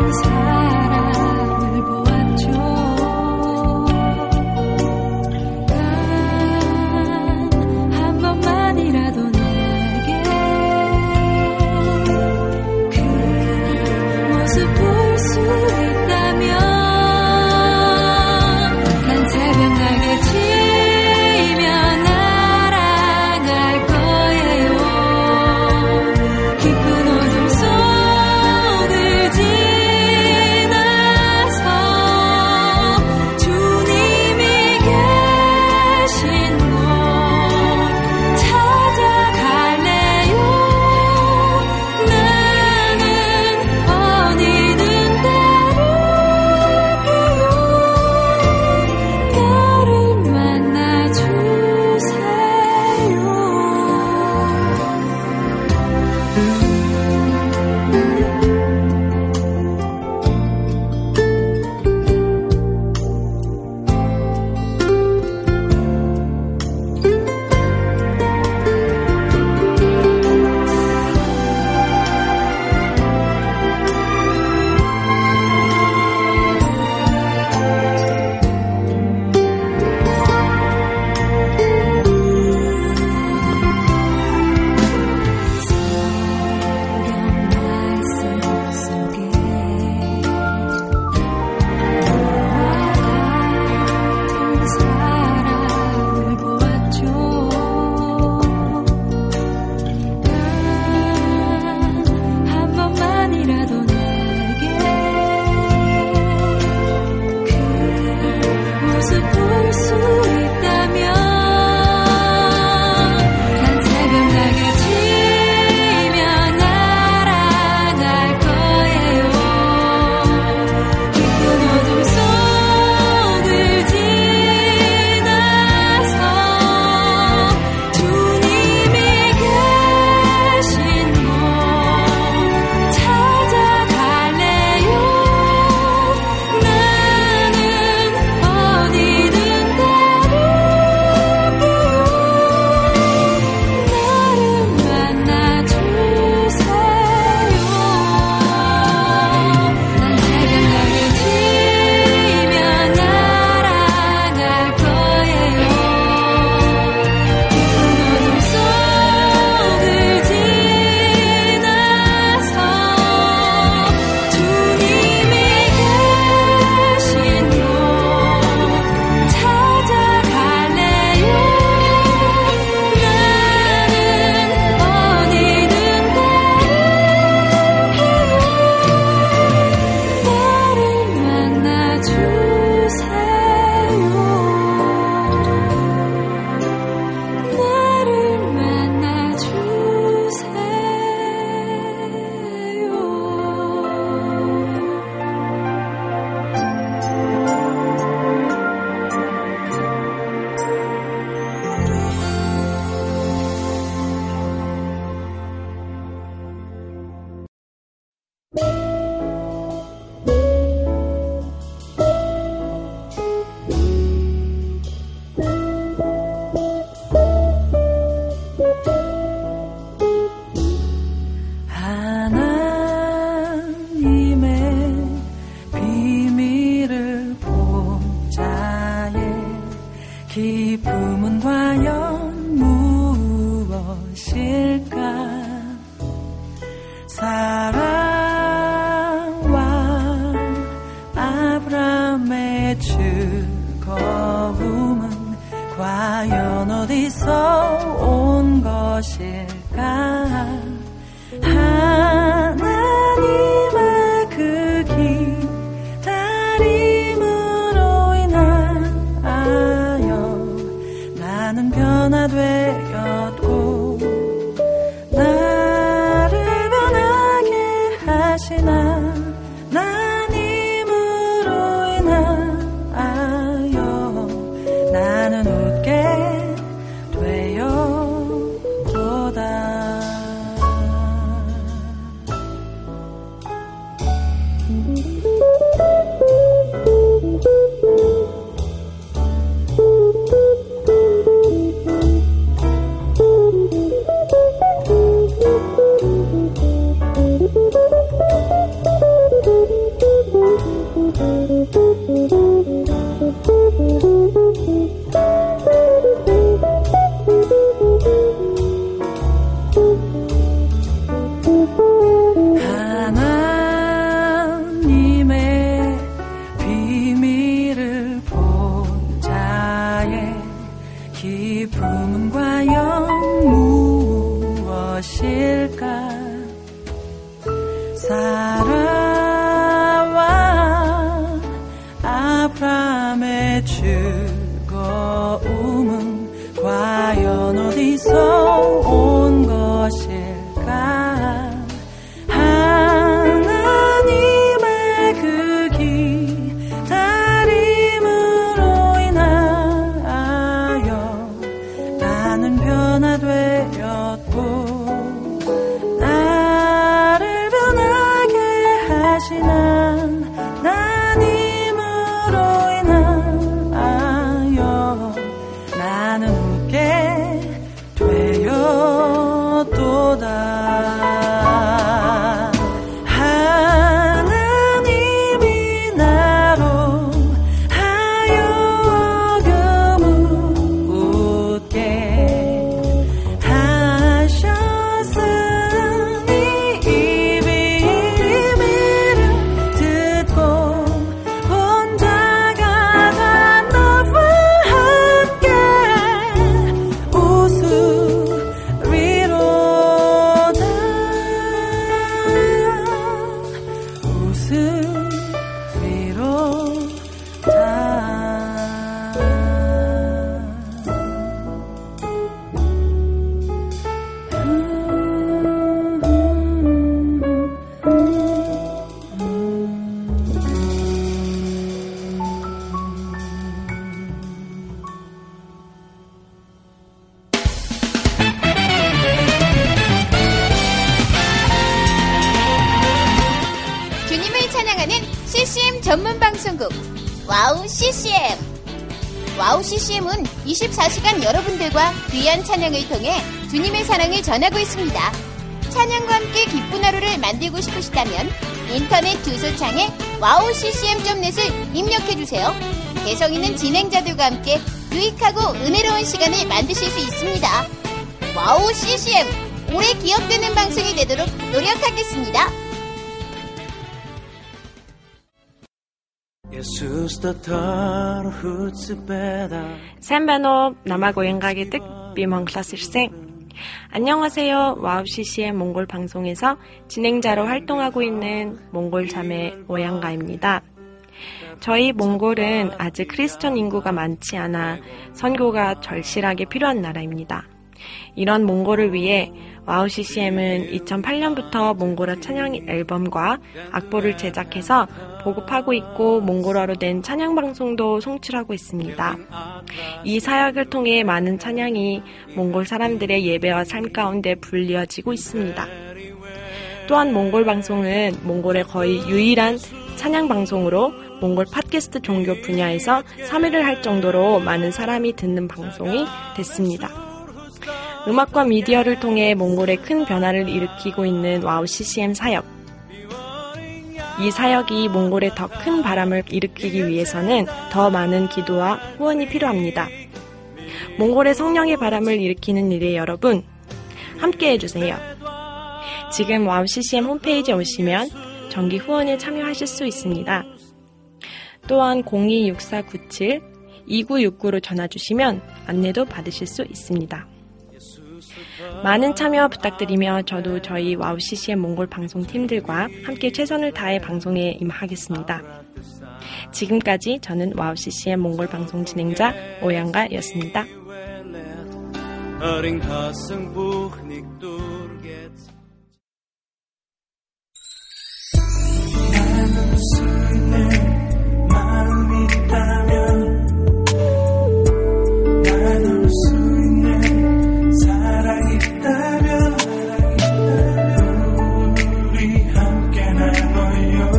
기쁨은 과연 무엇일까? 사라와 아브라함의 즐거움은 과연 어디서 온 것일까? 하나님의 그 기다림으로 인하여 나는 변화되었고 나를 변하게 하신 하나님으로 인하여 나는 웃게 되었도다. 하나님의 비밀을 본 자의 기쁨은 과연 무엇일까? 사라와 아브라함의 즐거움은 과연 어디서 온 것일까? 하나님의 그 기다림으로 인하여 나는 변화되었고 나를 변하게 하신 하나님으로 인하여 나는 웃게 되었도다. 하나님이 나로 하여금 웃게 하셨으니 이 비밀을 듣고 본 자가 다 너와 함께 웃으리로다. 주님을 찬양하는 씨씨엠 전문 방송국 와우 씨씨엠. 와우 씨씨엠은 이십사 시간 여러분들과 귀한 찬양을 통해 주님의 사랑을 전하고 있습니다. 찬양과 함께 기쁜 하루를 만들고 싶으시다면 인터넷 주소창에 와우 씨씨엠 닷 넷을 입력해주세요. 개성 있는 진행자들과 함께 유익하고 은혜로운 시간을 만드실 수 있습니다. 와우 씨씨엠, 오래 기억되는 방송이 되도록 노력하겠습니다. Сайн байна уу? Намайг уянгаа гэдэг би Монголоос ирсэн. 안녕하세요. 와우 씨씨엠 몽골 방송에서 진행자로 활동하고 있는 몽골 자매 오양가입니다. 저희 몽골은 아직 크리스천 인구가 많지 않아 선교가 절실하게 필요한 나라입니다. 이런 몽골을 위해 와우 씨씨엠은 이천팔 년부터 몽골어 찬양 앨범과 악보를 제작해서 보급하고 있고 몽골어로 된 찬양 방송도 송출하고 있습니다. 이 사역을 통해 많은 찬양이 몽골 사람들의 예배와 삶 가운데 불리어지고 있습니다. 또한 몽골 방송은 몽골의 거의 유일한 찬양 방송으로 몽골 팟캐스트 종교 분야에서 삼 위를 할 정도로 많은 사람이 듣는 방송이 됐습니다. 음악과 미디어를 통해 몽골에 큰 변화를 일으키고 있는 와우 씨씨엠 사역. 이 사역이 몽골에 더 큰 바람을 일으키기 위해서는 더 많은 기도와 후원이 필요합니다. 몽골의 성령의 바람을 일으키는 일에 여러분, 함께 해주세요. 지금 와우 씨씨엠 홈페이지에 오시면 정기 후원에 참여하실 수 있습니다. 또한 공이 육사 구칠 이구육구로 전화주시면 안내도 받으실 수 있습니다. 많은 참여 부탁드리며 저도 저희 와우 씨씨엠 몽골 방송팀들과 함께 최선을 다해 방송에 임하겠습니다. 지금까지 저는 와우 씨씨엠 몽골 방송 진행자 오양가였습니다. 마음이 있다면 나눌 수 있는 사랑이 있다면 우리 함께 나눠요.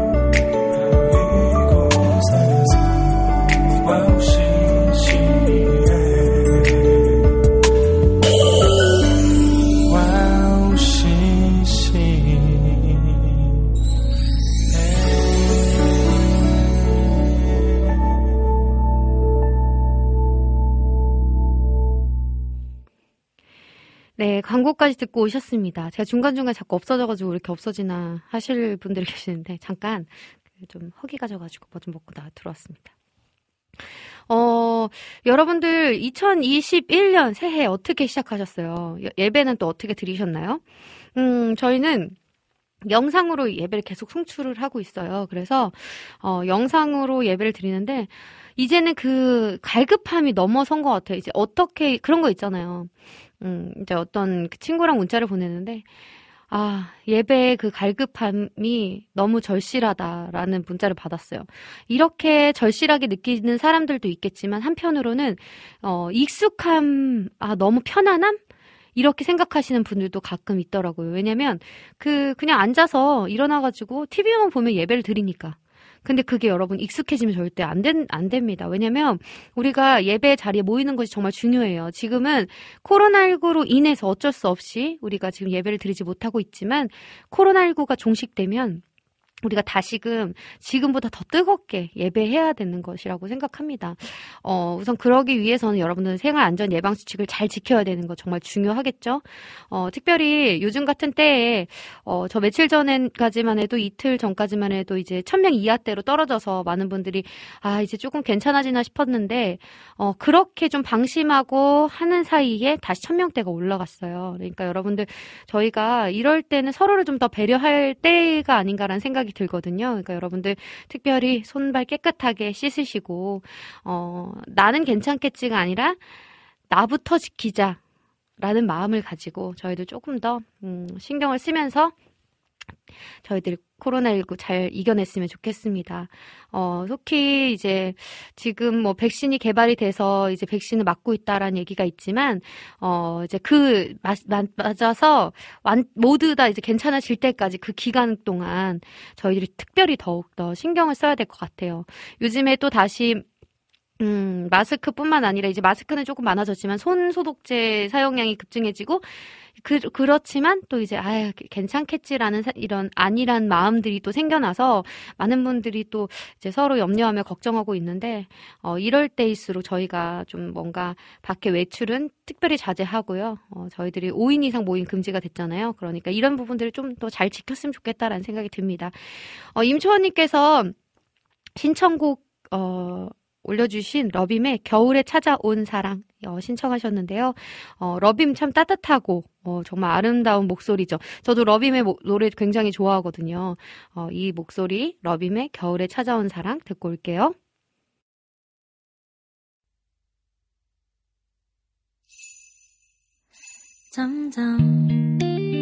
이곳에서 와우 씨씨엠 와우 네, 광고까지 듣고 오셨습니다. 제가 중간중간 자꾸 없어져가지고 이렇게 없어지나 하실 분들이 계시는데 잠깐 좀 허기가 져가지고 뭐 좀 먹고 나 들어왔습니다. 어, 여러분들 이천이십일 년 새해 어떻게 시작하셨어요? 예배는 또 어떻게 드리셨나요? 음, 저희는 영상으로 예배를 계속 송출을 하고 있어요. 그래서 어, 영상으로 예배를 드리는데 이제는 그 갈급함이 넘어선 것 같아요. 이제 어떻게 그런 거 있잖아요. 음, 이제 어떤 그 친구랑 문자를 보냈는데 아, 예배의 그 갈급함이 너무 절실하다라는 문자를 받았어요. 이렇게 절실하게 느끼는 사람들도 있겠지만 한편으로는 어, 익숙함, 아, 너무 편안함? 이렇게 생각하시는 분들도 가끔 있더라고요. 왜냐면 그 그냥 앉아서 일어나가지고 티비만 보면 예배를 드리니까. 근데 그게 여러분 익숙해지면 절대 안, 된, 안 됩니다. 왜냐면 우리가 예배 자리에 모이는 것이 정말 중요해요. 지금은 코로나십구로 인해서 어쩔 수 없이 우리가 지금 예배를 드리지 못하고 있지만 코로나십구가 종식되면 우리가 다시금 지금보다 더 뜨겁게 예배해야 되는 것이라고 생각합니다. 어, 우선 그러기 위해서는 여러분들 생활 안전 예방 수칙을 잘 지켜야 되는 거 정말 중요하겠죠. 어, 특별히 요즘 같은 때에 어, 저 며칠 전까지만 해도 이틀 전까지만 해도 이제 천 명 이하대로 떨어져서 많은 분들이 아 이제 조금 괜찮아지나 싶었는데 어, 그렇게 좀 방심하고 하는 사이에 다시 천 명대가 올라갔어요. 그러니까 여러분들 저희가 이럴 때는 서로를 좀 더 배려할 때가 아닌가라는 생각이 들거든요. 그러니까 여러분들 특별히 손발 깨끗하게 씻으시고 어, 나는 괜찮겠지가 아니라 나부터 지키자라는 마음을 가지고 저희들 조금 더 음, 신경을 쓰면서 저희들 코로나십구 잘 이겨냈으면 좋겠습니다. 어, 속히 이제 지금 뭐 백신이 개발이 돼서 이제 백신을 맞고 있다라는 얘기가 있지만, 어, 이제 그, 맞, 맞아서 완, 모두 다 이제 괜찮아질 때까지 그 기간 동안 저희들이 특별히 더욱더 신경을 써야 될 것 같아요. 요즘에 또 다시 음, 마스크뿐만 아니라 이제 마스크는 조금 많아졌지만 손 소독제 사용량이 급증해지고 그, 그렇지만 또 이제 아 괜찮겠지라는 사, 이런 안일한 마음들이 또 생겨나서 많은 분들이 또 이제 서로 염려하며 걱정하고 있는데 어, 이럴 때일수록 저희가 좀 뭔가 밖에 외출은 특별히 자제하고요. 어, 저희들이 오 인 이상 모임 금지가 됐잖아요. 그러니까 이런 부분들을 좀 더 잘 지켰으면 좋겠다라는 생각이 듭니다. 어, 임초원님께서 신청곡 어, 올려주신 러빔의 겨울에 찾아온 사랑 어, 신청하셨는데요. 어, 러빔 참 따뜻하고 어, 정말 아름다운 목소리죠. 저도 러빔의 모, 노래 굉장히 좋아하거든요. 어, 이 목소리 러빔의 겨울에 찾아온 사랑 듣고 올게요. 점점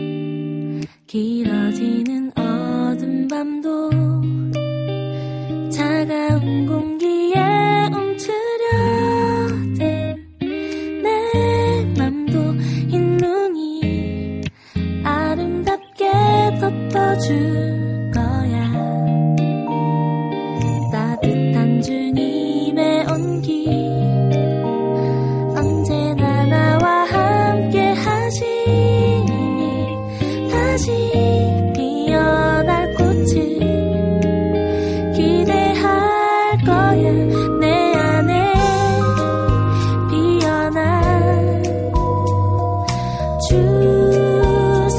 길어지는 어두운 밤도 차가운 공기에 움츠려든 내 맘도 흰 눈이 아름답게 덮어줄 거야. 따뜻한 주님의 온기 언제나 나와 함께 하시니 다시 피어날 꽃을 기대할 거야. 내 안에 피어난 주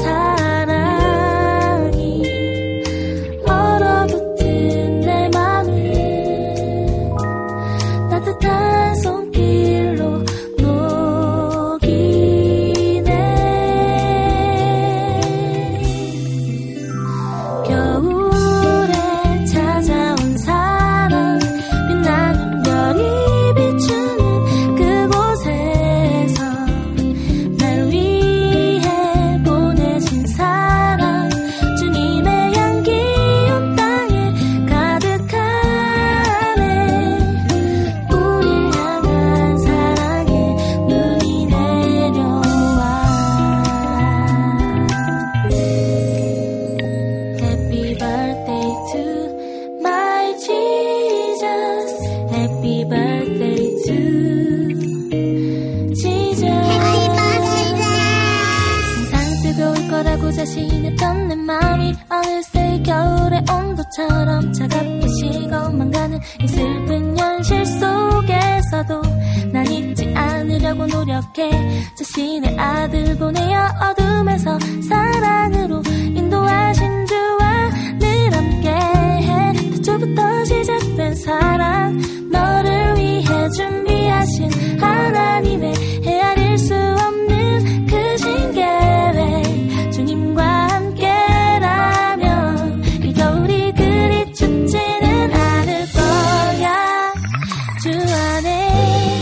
사랑이 얼어붙은 내 맘을 따뜻한 손길로 녹이네. 겨울에 찾아온 사랑 빛나는 별이 비추는 그곳에서 날 위해 보내신 사랑 주님의 향기 온 땅에 가득하네. 우릴 향한 사랑에 눈이 내려와. Happy birthday to my Jesus. Happy birthday to Jesus. 항상 뜨거울 거라고 자신했던 내 마음이 어느새 겨울의 온도처럼 차갑게 식어만 가는 이 슬픈 현실 속에서도 난 잊지 않을 않으려고 노력해 자신의 아들 보내어 어둠에서 사랑으로 인도하신 주와 늘 함께해 태초부터 시작된 사랑 너를 위해 준비하신 하나님의 헤아릴 수 없는 크신 계획 주님과 함께라면 이 겨울이 그리 춥지는 않을 거야 주 안에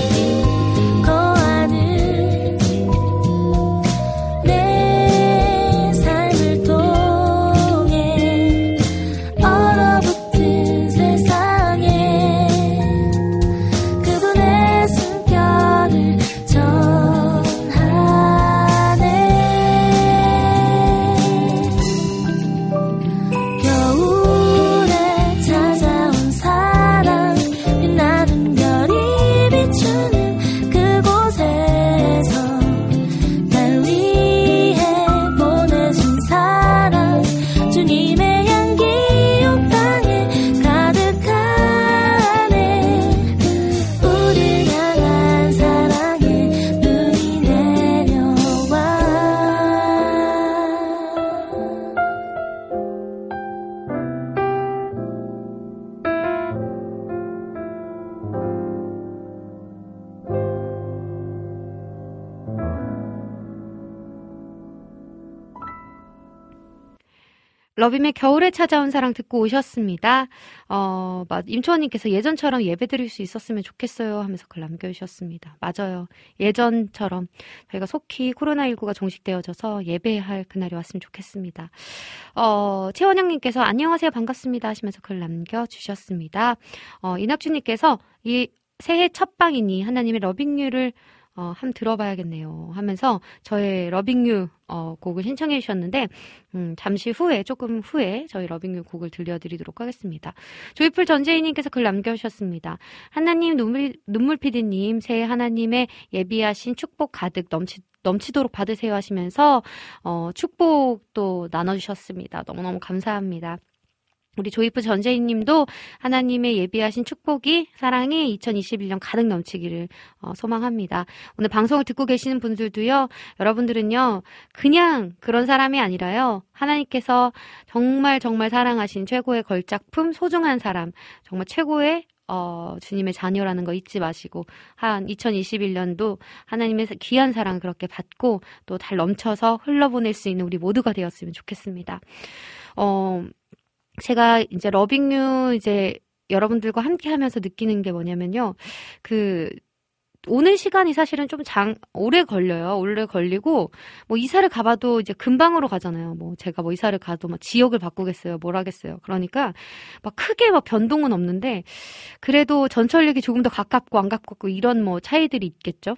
거하는 내 삶을 통해 얼어붙은 세상에 그분의 숨결을 전하네 겨울에 찾아온 사랑 빛나는 별이 비추는 그곳에서 날 위해 보내신 사랑 주님의 향기 온 땅에 가득하네 우릴 향한 사랑에 눈이 내려와 러빔의 겨울에 찾아온 사랑 듣고 오셨습니다. 어, 임초원님께서 예전처럼 예배 드릴 수 있었으면 좋겠어요 하면서 글 남겨주셨습니다. 맞아요. 예전처럼 저희가 속히 코로나십구가 종식되어져서 예배할 그날이 왔으면 좋겠습니다. 어, 최원영님께서 안녕하세요 반갑습니다 하시면서 글 남겨주셨습니다. 어, 이낙주님께서 이 새해 첫방이니 하나님의 러빙유를 어, 한번 들어봐야겠네요 하면서 저의 러빙유 어, 곡을 신청해 주셨는데 음, 잠시 후에 조금 후에 저희 러빙유 곡을 들려드리도록 하겠습니다. 조이풀 전재희님께서 글 남겨주셨습니다. 하나님 눈물, 눈물 피디님 새해 하나님의 예비하신 축복 가득 넘치 넘치도록 받으세요 하시면서 어, 축복도 나눠주셨습니다. 너무너무 감사합니다. 우리 조이프 전재희님도 하나님의 예비하신 축복이 사랑이 이천이십일 년 가득 넘치기를 어, 소망합니다. 오늘 방송을 듣고 계시는 분들도요. 여러분들은요. 그냥 그런 사람이 아니라요. 하나님께서 정말 정말 사랑하신 최고의 걸작품 소중한 사람 정말 최고의 어, 주님의 자녀라는 거 잊지 마시고 한 이천이십일 년도 하나님의 귀한 사랑 그렇게 받고 또 달 넘쳐서 흘러보낼 수 있는 우리 모두가 되었으면 좋겠습니다. 어... 제가 이제 러빙유 이제 여러분들과 함께 하면서 느끼는 게 뭐냐면요. 그, 오는 시간이 사실은 좀 장, 오래 걸려요. 오래 걸리고, 뭐 이사를 가봐도 이제 금방으로 가잖아요. 뭐 제가 뭐 이사를 가도 막 지역을 바꾸겠어요. 뭘 하겠어요. 그러니까 막 크게 막 변동은 없는데, 그래도 전철역이 조금 더 가깝고 안 가깝고 이런 뭐 차이들이 있겠죠.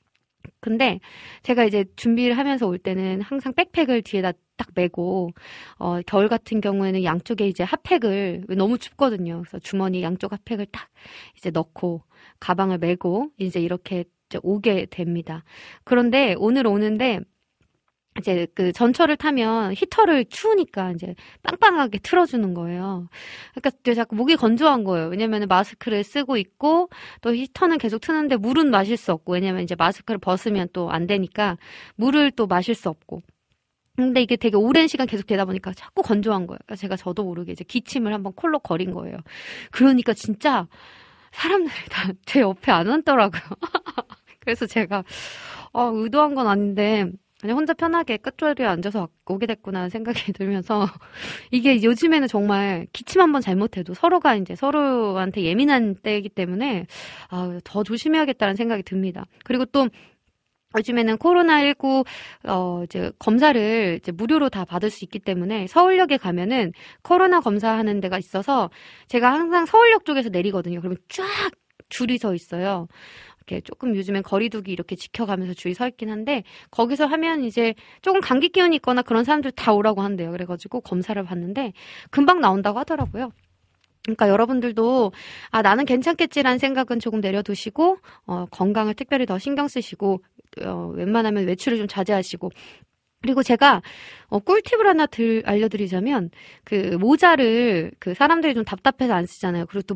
근데 제가 이제 준비를 하면서 올 때는 항상 백팩을 뒤에다 딱 메고 어 겨울 같은 경우에는 양쪽에 이제 핫팩을 너무 춥거든요. 그래서 주머니 양쪽 핫팩을 딱 이제 넣고 가방을 메고 이제 이렇게 이제 오게 됩니다. 그런데 오늘 오는데 이제 그 전철을 타면 히터를 추우니까 이제 빵빵하게 틀어주는 거예요. 그러니까 자꾸 목이 건조한 거예요. 왜냐면 마스크를 쓰고 있고 또 히터는 계속 트는데 물은 마실 수 없고 왜냐면 이제 마스크를 벗으면 또 안 되니까 물을 또 마실 수 없고. 근데 이게 되게 오랜 시간 계속 되다 보니까 자꾸 건조한 거예요. 그러니까 제가 저도 모르게 이제 기침을 한번 콜록 거린 거예요. 그러니까 진짜 사람들이 다 제 옆에 안 앉더라고요. 그래서 제가 어, 의도한 건 아닌데 그냥 혼자 편하게 끝자리에 앉아서 오게 됐구나 생각이 들면서 이게 요즘에는 정말 기침 한번 잘못해도 서로가 이제 서로한테 예민한 때이기 때문에 아, 더 조심해야겠다는 생각이 듭니다. 그리고 또 요즘에는 코로나십구, 어, 이제, 검사를 이제 무료로 다 받을 수 있기 때문에 서울역에 가면은 코로나 검사하는 데가 있어서 제가 항상 서울역 쪽에서 내리거든요. 그러면 쫙 줄이 서 있어요. 이렇게 조금 요즘엔 거리두기 이렇게 지켜가면서 줄이 서 있긴 한데 거기서 하면 이제 조금 감기 기운이 있거나 그런 사람들 다 오라고 한대요. 그래가지고 검사를 받는데 금방 나온다고 하더라고요. 그러니까 여러분들도 아 나는 괜찮겠지라는 생각은 조금 내려두시고 어, 건강을 특별히 더 신경 쓰시고 어, 웬만하면 외출을 좀 자제하시고 그리고 제가 어, 꿀팁을 하나 들, 알려드리자면 그 모자를 그 사람들이 좀 답답해서 안 쓰잖아요. 그리고 또 뭐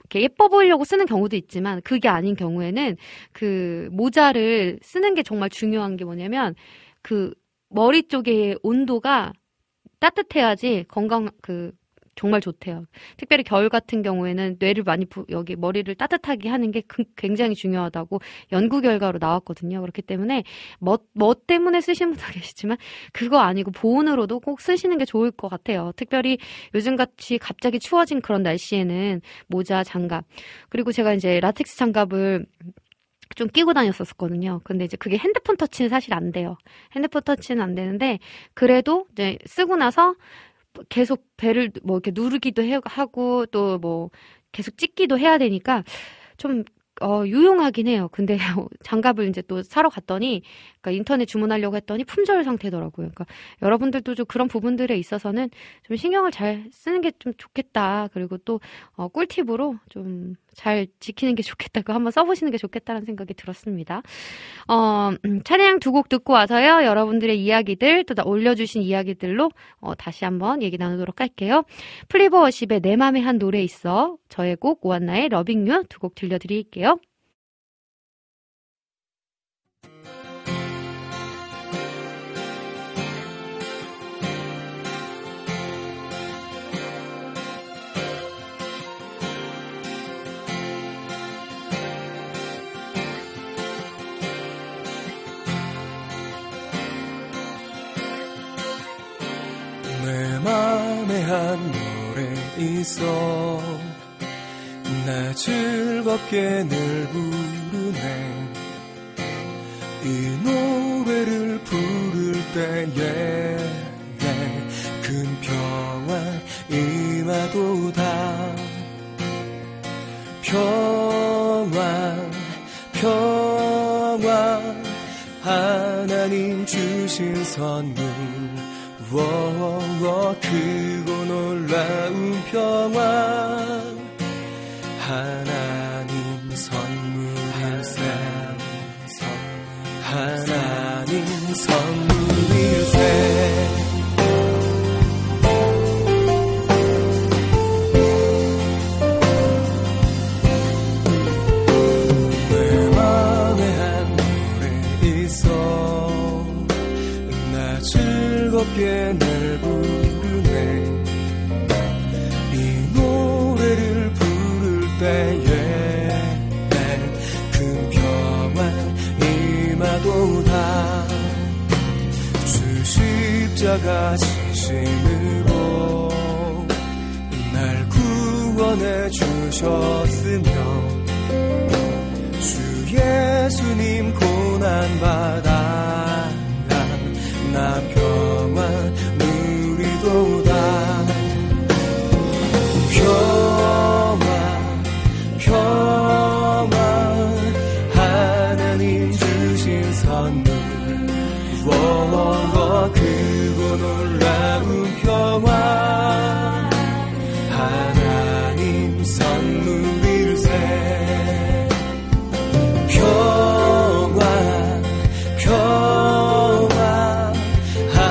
이렇게 예뻐 보이려고 쓰는 경우도 있지만 그게 아닌 경우에는 그 모자를 쓰는 게 정말 중요한 게 뭐냐면 그 머리 쪽의 온도가 따뜻해야지 건강 그 정말 좋대요. 특별히 겨울 같은 경우에는 뇌를 많이 부, 여기 머리를 따뜻하게 하는 게 굉장히 중요하다고 연구 결과로 나왔거든요. 그렇기 때문에 뭐, 뭐 때문에 쓰시는 분도 계시지만 그거 아니고 보온으로도 꼭 쓰시는 게 좋을 것 같아요. 특별히 요즘같이 갑자기 추워진 그런 날씨에는 모자, 장갑 그리고 제가 이제 라텍스 장갑을 좀 끼고 다녔었거든요. 근데 이제 그게 핸드폰 터치는 사실 안 돼요. 핸드폰 터치는 안 되는데 그래도 이제 쓰고 나서 계속 배를 뭐 이렇게 누르기도 해, 하고 또 뭐 계속 찍기도 해야 되니까 좀 어, 유용하긴 해요. 근데 장갑을 이제 또 사러 갔더니 그러니까 인터넷 주문하려고 했더니 품절 상태더라고요. 그러니까 여러분들도 좀 그런 부분들에 있어서는 좀 신경을 잘 쓰는 게 좀 좋겠다. 그리고 또 어, 꿀팁으로 좀 잘 지키는 게 좋겠다고 한번 써보시는 게 좋겠다는 생각이 들었습니다. 어, 음, 찬양 두 곡 듣고 와서요. 여러분들의 이야기들 또 올려주신 이야기들로 어, 다시 한번 얘기 나누도록 할게요. 플리버 워십의 내 맘에 한 노래 있어 저의 곡 오한나의 러빙 유 두 곡 들려드릴게요. 내 맘에 한 노래 있어 나 즐겁게 늘 부르네 이 노래를 부를 때에 큰 평화 임하도다 평화 평화 하나님 주신 선물 워워 크고 놀라운 평화 하나님 선물일세 하나님 선물일세 내 맘에 한 노래 있어 나 즐겁게 늘 부르네 이 노래를 부를 때에 큰 평화 임하도다 주 십자가 지심으로 날 구원해 주셨으며 주 예수님 고난받아 나 평화 누리도다 평화 평화 하나님 주신 선물 워워 크고 놀라운 평화 하나님 선물일세 평화 평화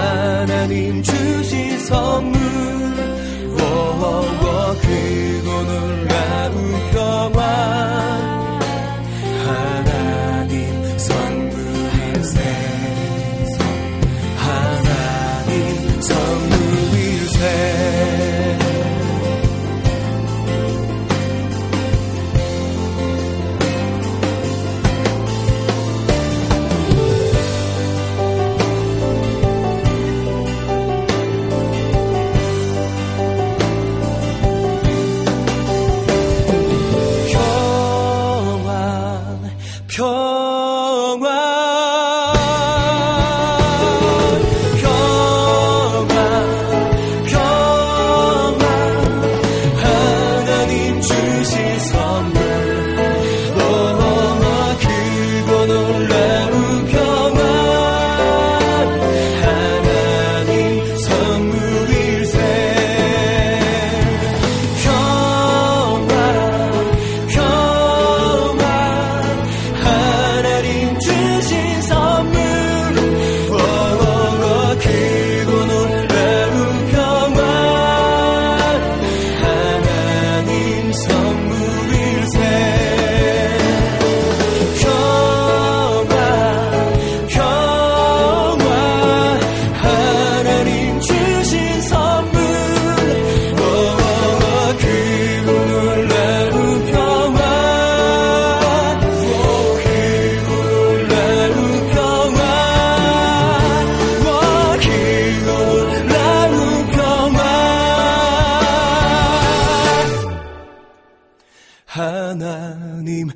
하나님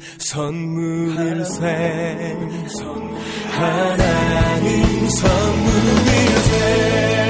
선물일세 하나님 선물일세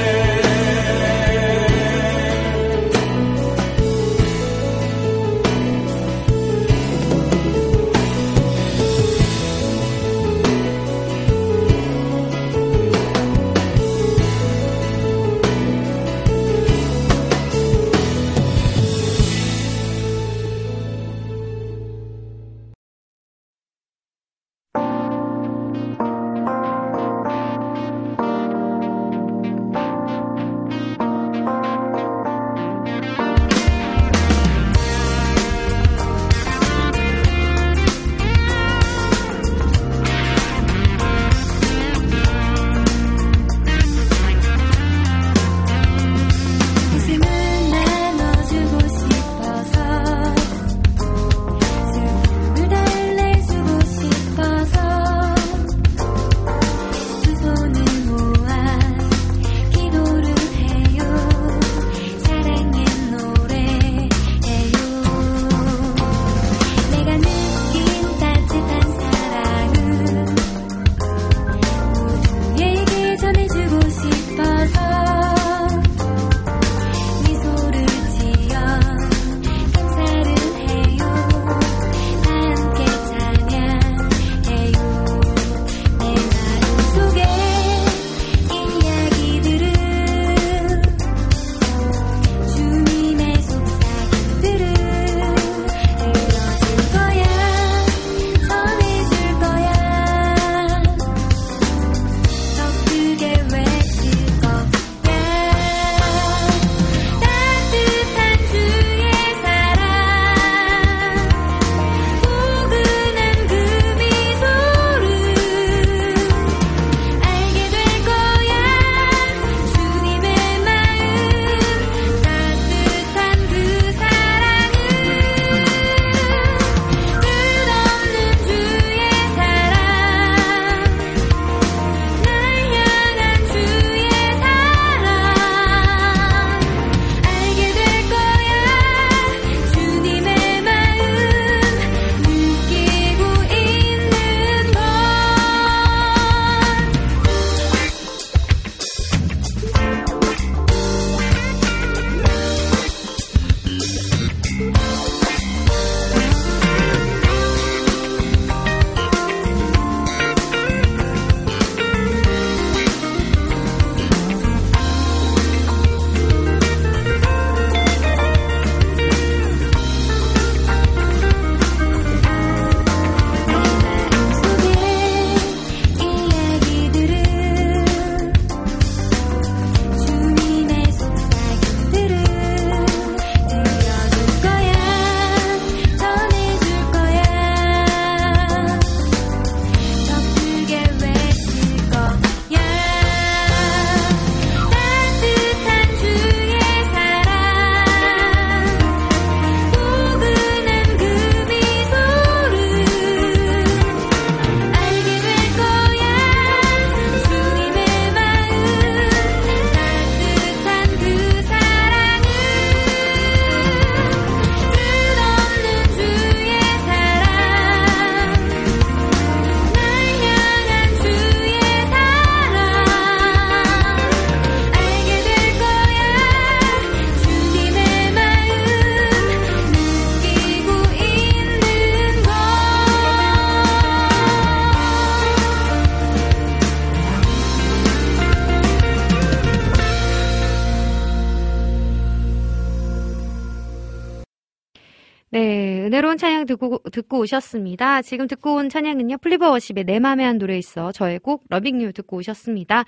네, 은혜로운 찬양 듣고, 듣고 오셨습니다. 지금 듣고 온 찬양은요, 플리버워십의 내 맘에 한 노래 있어. 저의 곡 러빙 유 듣고 오셨습니다.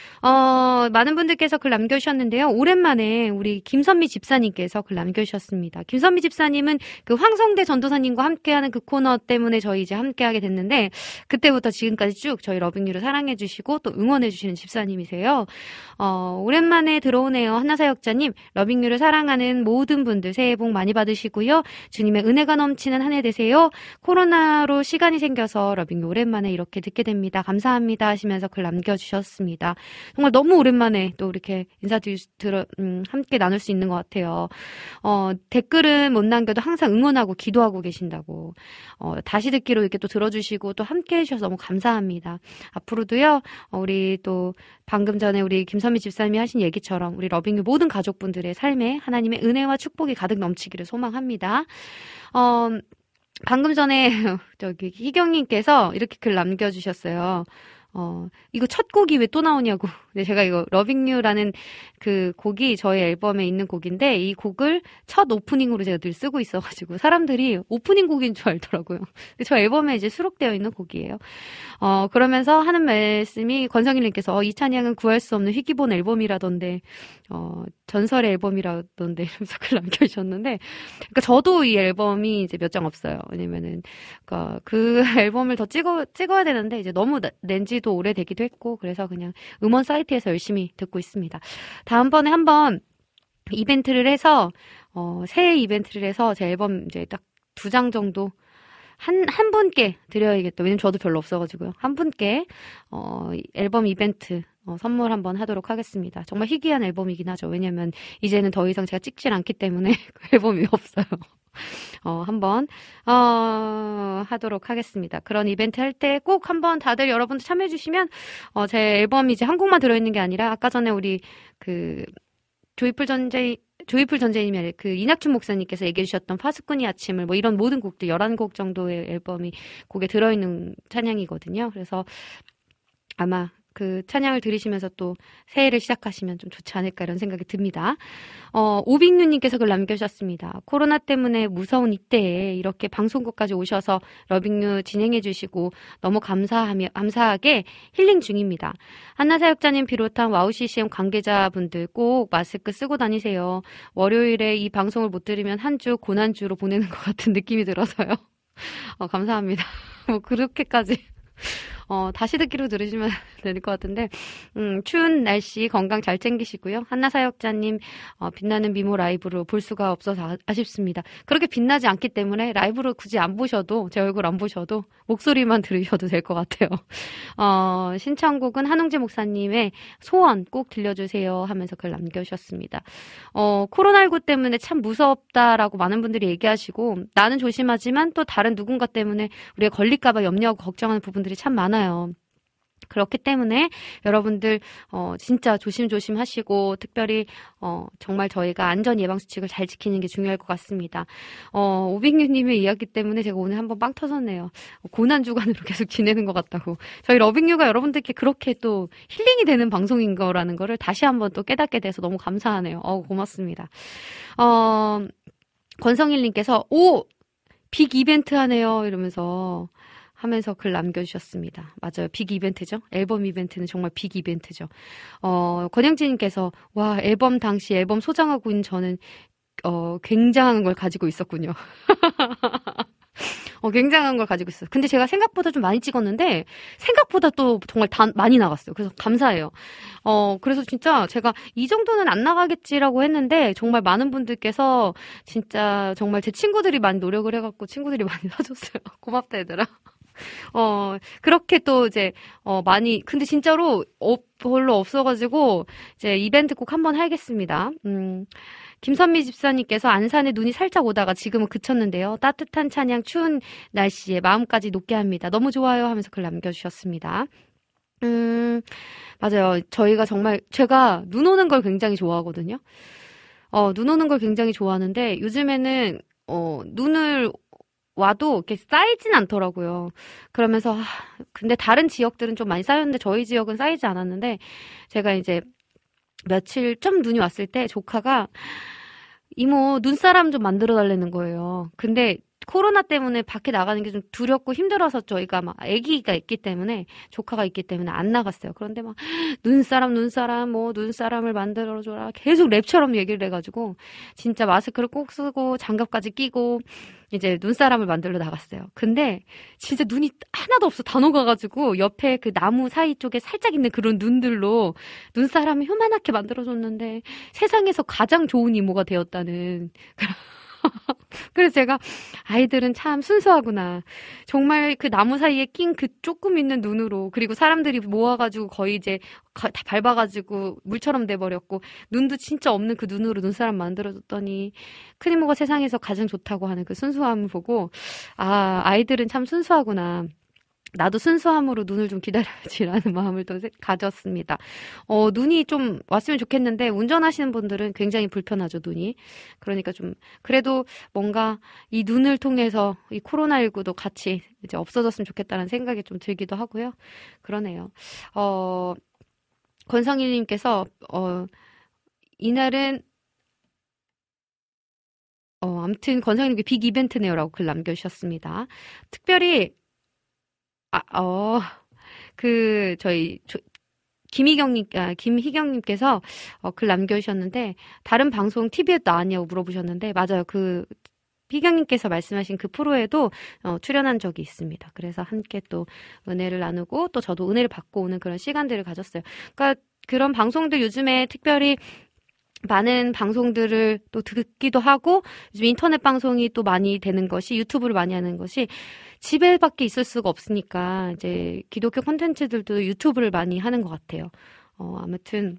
어, 많은 분들께서 글 남겨주셨는데요. 오랜만에 우리 김선미 집사님께서 글 남겨주셨습니다. 김선미 집사님은 그 황성대 전도사님과 함께하는 그 코너 때문에 저희 이제 함께하게 됐는데, 그때부터 지금까지 쭉 저희 러빙유를 사랑해주시고 또 응원해주시는 집사님이세요. 어, 오랜만에 들어오네요. 한나사역자님, 러빙유를 사랑하는 모든 분들 새해 복 많이 받으시고요. 주님의 은혜가 넘치는 한 해 되세요. 코로나로 시간이 생겨서 러빙유 오랜만에 이렇게 듣게 됩니다. 감사합니다 하시면서 글 남겨주셨습니다. 정말 너무 오랜만에 또 이렇게 인사드릴 들어 음, 함께 나눌 수 있는 것 같아요. 어, 댓글은 못 남겨도 항상 응원하고 기도하고 계신다고. 어, 다시 듣기로 이렇게 또 들어주시고 또 함께 해주셔서 너무 감사합니다. 앞으로도요, 어, 우리 또 방금 전에 우리 김선미 집사님이 하신 얘기처럼 우리 러빙유 모든 가족분들의 삶에 하나님의 은혜와 축복이 가득 넘치기를 소망합니다. 어, 방금 전에 저기 희경님께서 이렇게 글 남겨주셨어요. 어, 이거 첫 곡이 왜 또 나오냐고. 근데 제가 이거 Loving You라는 그 곡이 저희 앨범에 있는 곡인데 이 곡을 첫 오프닝으로 제가 늘 쓰고 있어가지고 사람들이 오프닝 곡인 줄 알더라고요. 근데 저 앨범에 이제 수록되어 있는 곡이에요. 어, 그러면서 하는 말씀이 권성일님께서 어, 이 찬양은 구할 수 없는 희귀본 앨범이라던데, 어, 전설의 앨범이라던데 이러면서 글 남겨주셨는데, 그러니까 저도 이 앨범이 이제 몇 장 없어요. 왜냐면은, 그러니까 그 앨범을 더 찍어, 찍어야 되는데 이제 너무 낸 지도 오래되기도 했고, 그래서 그냥 음원 사이트에서 열심히 듣고 있습니다. 다음번에 한번 이벤트를 해서, 어, 새해 이벤트를 해서 제 앨범 이제 딱 두 장 정도 한, 한 분께 드려야겠다. 왜냐면 저도 별로 없어가지고요. 한 분께, 어, 앨범 이벤트, 어, 선물 한번 하도록 하겠습니다. 정말 희귀한 앨범이긴 하죠. 왜냐면 이제는 더 이상 제가 찍질 않기 때문에 앨범이 없어요. 어, 한번, 어, 하도록 하겠습니다. 그런 이벤트 할 때 꼭 한번 다들 여러분들 참여해주시면, 어, 제 앨범이 이제 한 곡만 들어있는 게 아니라, 아까 전에 우리, 그, 조이풀 전제, 조이풀 전재님이 아니라 그 이낙춘 목사님께서 얘기해 주셨던 파수꾼이 아침을 뭐 이런 모든 곡들 열한 곡 정도의 앨범이 곡에 들어있는 찬양이거든요. 그래서 아마 그 찬양을 들으시면서 또 새해를 시작하시면 좀 좋지 않을까 이런 생각이 듭니다. 어, 오빅누님께서 글 남겨주셨습니다. 코로나 때문에 무서운 이때에 이렇게 방송국까지 오셔서 러빙유 진행해 주시고 너무 감사하며, 감사하게 힐링 중입니다. 한나 사역자님 비롯한 와우 씨씨엠 관계자분들 꼭 마스크 쓰고 다니세요. 월요일에 이 방송을 못 들으면 한 주 고난주로 보내는 것 같은 느낌이 들어서요. 어, 감사합니다. 뭐 그렇게까지 어, 다시 듣기로 들으시면 될 것 같은데, 음, 추운 날씨 건강 잘 챙기시고요. 한나 사역자님, 어, 빛나는 미모 라이브로 볼 수가 없어서 아, 아쉽습니다. 그렇게 빛나지 않기 때문에 라이브로 굳이 안 보셔도, 제 얼굴 안 보셔도, 목소리만 들으셔도 될 것 같아요. 어, 신청곡은 한웅재 목사님의 소원 꼭 들려주세요 하면서 글 남겨주셨습니다. 어, 코로나십구 때문에 참 무섭다라고 많은 분들이 얘기하시고, 나는 조심하지만 또 다른 누군가 때문에 우리가 걸릴까봐 염려하고 걱정하는 부분들이 참 많아요. 그렇기 때문에 여러분들 어, 진짜 조심조심 하시고 특별히 어, 정말 저희가 안전 예방수칙을 잘 지키는 게 중요할 것 같습니다. 어, 오빅유님의 이야기 때문에 제가 오늘 한번 빵 터졌네요. 고난주간으로 계속 지내는 것 같다고. 저희 러빙유가 여러분들께 그렇게 또 힐링이 되는 방송인 거라는 거를 다시 한번 또 깨닫게 돼서 너무 감사하네요. 어, 고맙습니다. 어, 권성일님께서 오! 빅 이벤트 하네요 이러면서 하면서 글 남겨주셨습니다. 맞아요. 빅 이벤트죠. 앨범 이벤트는 정말 빅 이벤트죠. 어, 권영진님께서 와 앨범 당시 앨범 소장하고 있는 저는 어, 굉장한 걸 가지고 있었군요. 어, 굉장한 걸 가지고 있어요. 근데 제가 생각보다 좀 많이 찍었는데 생각보다 또 정말 다 많이 나갔어요. 그래서 감사해요. 어, 그래서 진짜 제가 이 정도는 안 나가겠지라고 했는데 정말 많은 분들께서 진짜 정말 제 친구들이 많이 노력을 해갖고 친구들이 많이 사줬어요. 고맙다 얘들아. 어, 그렇게 또 이제, 어, 많이, 근데 진짜로, 어, 별로 없어가지고, 이제 이벤트 꼭 한번 하겠습니다. 음, 김선미 집사님께서 안산에 눈이 살짝 오다가 지금은 그쳤는데요. 따뜻한 찬양, 추운 날씨에 마음까지 녹게 합니다. 너무 좋아요 하면서 글 남겨주셨습니다. 음, 맞아요. 저희가 정말, 제가 눈 오는 걸 굉장히 좋아하거든요. 어, 눈 오는 걸 굉장히 좋아하는데, 요즘에는, 어, 눈을, 와도 이렇게 쌓이진 않더라고요. 그러면서 하, 근데 다른 지역들은 좀 많이 쌓였는데 저희 지역은 쌓이지 않았는데 제가 이제 며칠 좀 눈이 왔을 때 조카가 이모 눈사람 좀 만들어 달라는 거예요. 근데 코로나 때문에 밖에 나가는 게 좀 두렵고 힘들어서 저희가 막 아기가 있기 때문에 조카가 있기 때문에 안 나갔어요. 그런데 막 눈사람 눈사람 뭐 눈사람을 만들어줘라 계속 랩처럼 얘기를 해가지고 진짜 마스크를 꼭 쓰고 장갑까지 끼고 이제 눈사람을 만들러 나갔어요. 근데 진짜 눈이 하나도 없어 다 녹아가지고 옆에 그 나무 사이 쪽에 살짝 있는 그런 눈들로 눈사람을 요만하게 만들어줬는데 세상에서 가장 좋은 이모가 되었다는 그래서 제가 아이들은 참 순수하구나. 정말 그 나무 사이에 낀 그 조금 있는 눈으로 그리고 사람들이 모아가지고 거의 이제 다 밟아가지고 물처럼 돼버렸고 눈도 진짜 없는 그 눈으로 눈사람 만들어줬더니 큰 이모가 세상에서 가장 좋다고 하는 그 순수함을 보고 아 아이들은 참 순수하구나. 나도 순수함으로 눈을 좀 기다려야지라는 마음을 또 가졌습니다. 어, 눈이 좀 왔으면 좋겠는데 운전하시는 분들은 굉장히 불편하죠, 눈이. 그러니까 좀 그래도 뭔가 이 눈을 통해서 이 코로나십구도 같이 이제 없어졌으면 좋겠다는 생각이 좀 들기도 하고요. 그러네요. 어, 권성일님께서 어, 이날은 어, 아무튼 권성일님께 빅 이벤트네요라고 글 남겨주셨습니다. 특별히 아, 어, 그, 저희, 조, 김희경님, 아, 김희경님께서, 어, 글 남겨주셨는데, 다른 방송 티비에 나왔냐고 물어보셨는데, 맞아요. 그, 희경님께서 말씀하신 그 프로에도, 어, 출연한 적이 있습니다. 그래서 함께 또 은혜를 나누고, 또 저도 은혜를 받고 오는 그런 시간들을 가졌어요. 그러니까 그런 방송들 요즘에 특별히 많은 방송들을 또 듣기도 하고, 요즘 인터넷 방송이 또 많이 되는 것이, 유튜브를 많이 하는 것이, 집에밖에 있을 수가 없으니까 이제 기독교 콘텐츠들도 유튜브를 많이 하는 것 같아요. 어, 아무튼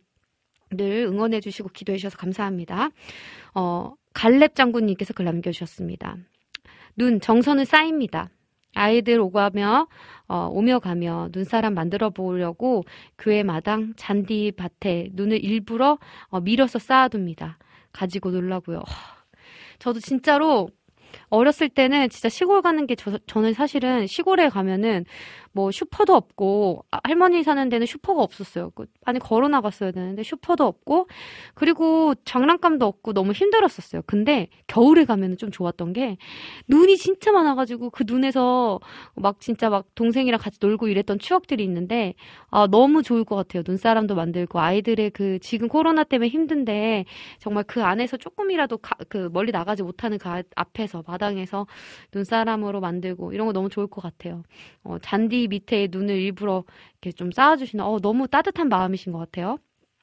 늘 응원해 주시고 기도해 주셔서 감사합니다. 어, 갈렙 장군님께서 글 남겨주셨습니다. 눈, 정선은 쌓입니다. 아이들 오가며 어, 오며 가며 눈사람 만들어 보려고 교회 마당 잔디밭에 눈을 일부러 어, 밀어서 쌓아둡니다. 가지고 놀라고요. 허, 저도 진짜로 어렸을 때는 진짜 시골 가는 게 저, 저는 사실은 시골에 가면은 뭐 슈퍼도 없고 할머니 사는 데는 슈퍼가 없었어요. 많이 걸어 나갔어야 되는데 슈퍼도 없고 그리고 장난감도 없고 너무 힘들었었어요. 근데 겨울에 가면은 좀 좋았던 게 눈이 진짜 많아가지고 그 눈에서 막 진짜 막 동생이랑 같이 놀고 이랬던 추억들이 있는데 아 너무 좋을 것 같아요. 눈사람도 만들고 아이들의 그 지금 코로나 때문에 힘든데 정말 그 안에서 조금이라도 가, 그 멀리 나가지 못하는 그 앞에서 마당에서 눈사람으로 만들고 이런 거 너무 좋을 것 같아요. 어, 잔디 밑에 눈을 일부러 이렇게 좀 쌓아주시는 어, 너무 따뜻한 마음이신 것 같아요.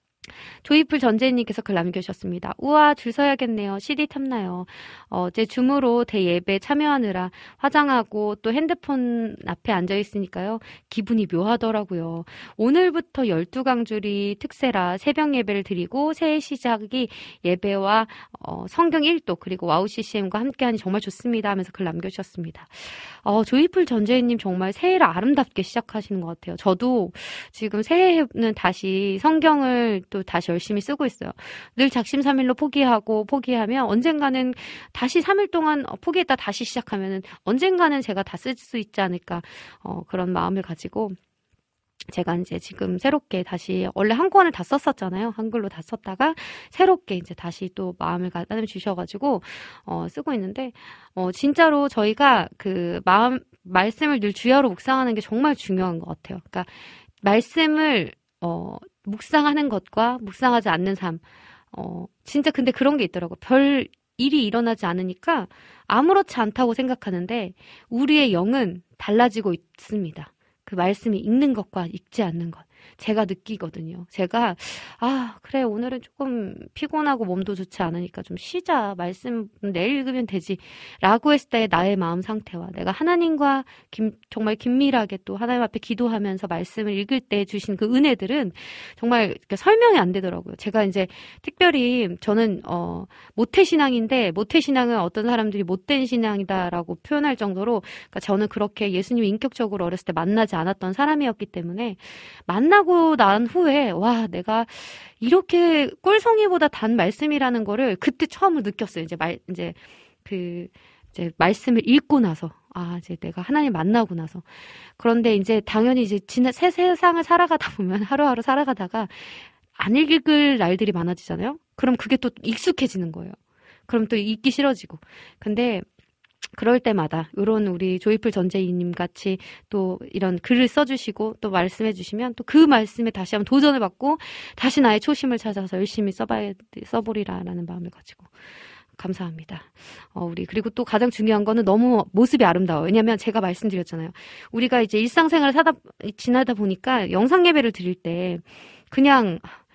조이풀 전재님께서 글 남겨주셨습니다. 우와 줄 서야겠네요. 씨디 탐나요. 어제 줌으로 대예배 참여하느라 화장하고 또 핸드폰 앞에 앉아있으니까요. 기분이 묘하더라고요. 오늘부터 열두 강줄이 특세라 새벽 예배를 드리고 새해 시작이 예배와 어, 성경 일독 그리고 와우 씨씨엠과 함께하니 정말 좋습니다 하면서 글 남겨주셨습니다. 어, 조이풀 전재님 정말 새해를 아름답게 시작하시는 것 같아요. 저도 지금 새해는 다시 성경을 또 다시 열심히 쓰고 있어요. 늘 작심삼일로 포기하고 포기하면 언젠가는 다시 삼 일 동안 포기했다 다시 시작하면은 언젠가는 제가 다 쓸 수 있지 않을까 어, 그런 마음을 가지고 제가 이제 지금 새롭게 다시 원래 한권을 다 썼었잖아요. 한글로 다 썼다가 새롭게 이제 다시 또 마음을 갖다 주셔가지고 어, 쓰고 있는데 어, 진짜로 저희가 그 마음 말씀을 늘 주야로 묵상하는 게 정말 중요한 것 같아요. 그러니까 말씀을 어, 묵상하는 것과 묵상하지 않는 삶 어, 진짜 근데 그런 게 있더라고. 별 일이 일어나지 않으니까 아무렇지 않다고 생각하는데 우리의 영은 달라지고 있습니다. 그 말씀이 읽는 것과 읽지 않는 것. 제가 느끼거든요. 제가 아 그래 오늘은 조금 피곤하고 몸도 좋지 않으니까 좀 쉬자. 말씀 내일 읽으면 되지. 라고 했을 때 나의 마음 상태와 내가 하나님과 김, 정말 긴밀하게 또 하나님 앞에 기도하면서 말씀을 읽을 때 주신 그 은혜들은 정말 설명이 안 되더라고요. 제가 이제 특별히 저는 어, 모태신앙인데 모태신앙은 어떤 사람들이 못된 신앙이다라고 표현할 정도로 그러니까 저는 그렇게 예수님 인격적으로 어렸을 때 만나지 않았던 사람이었기 때문에 만나고 난 후에 와 내가 이렇게 꿀송이보다 단 말씀이라는 거를 그때 처음으로 느꼈어요. 이제 말 이제 그 이제 말씀을 읽고 나서 아 이제 내가 하나님 만나고 나서 그런데 이제 당연히 이제 지난 새 세상을 살아가다 보면 하루하루 살아가다가 안 읽을 날들이 많아지잖아요. 그럼 그게 또 익숙해지는 거예요. 그럼 또 읽기 싫어지고 근데 그럴 때마다 이런 우리 조이풀 전재희님 같이 또 이런 글을 써주시고 또 말씀해 주시면 또 그 말씀에 다시 한번 도전을 받고 다시 나의 초심을 찾아서 열심히 써봐야 써보리라라는 마음을 가지고 감사합니다. 어, 우리 그리고 또 가장 중요한 거는 너무 모습이 아름다워요. 왜냐하면 제가 말씀드렸잖아요. 우리가 이제 일상생활을 사다 지나다 보니까 영상 예배를 드릴 때 그냥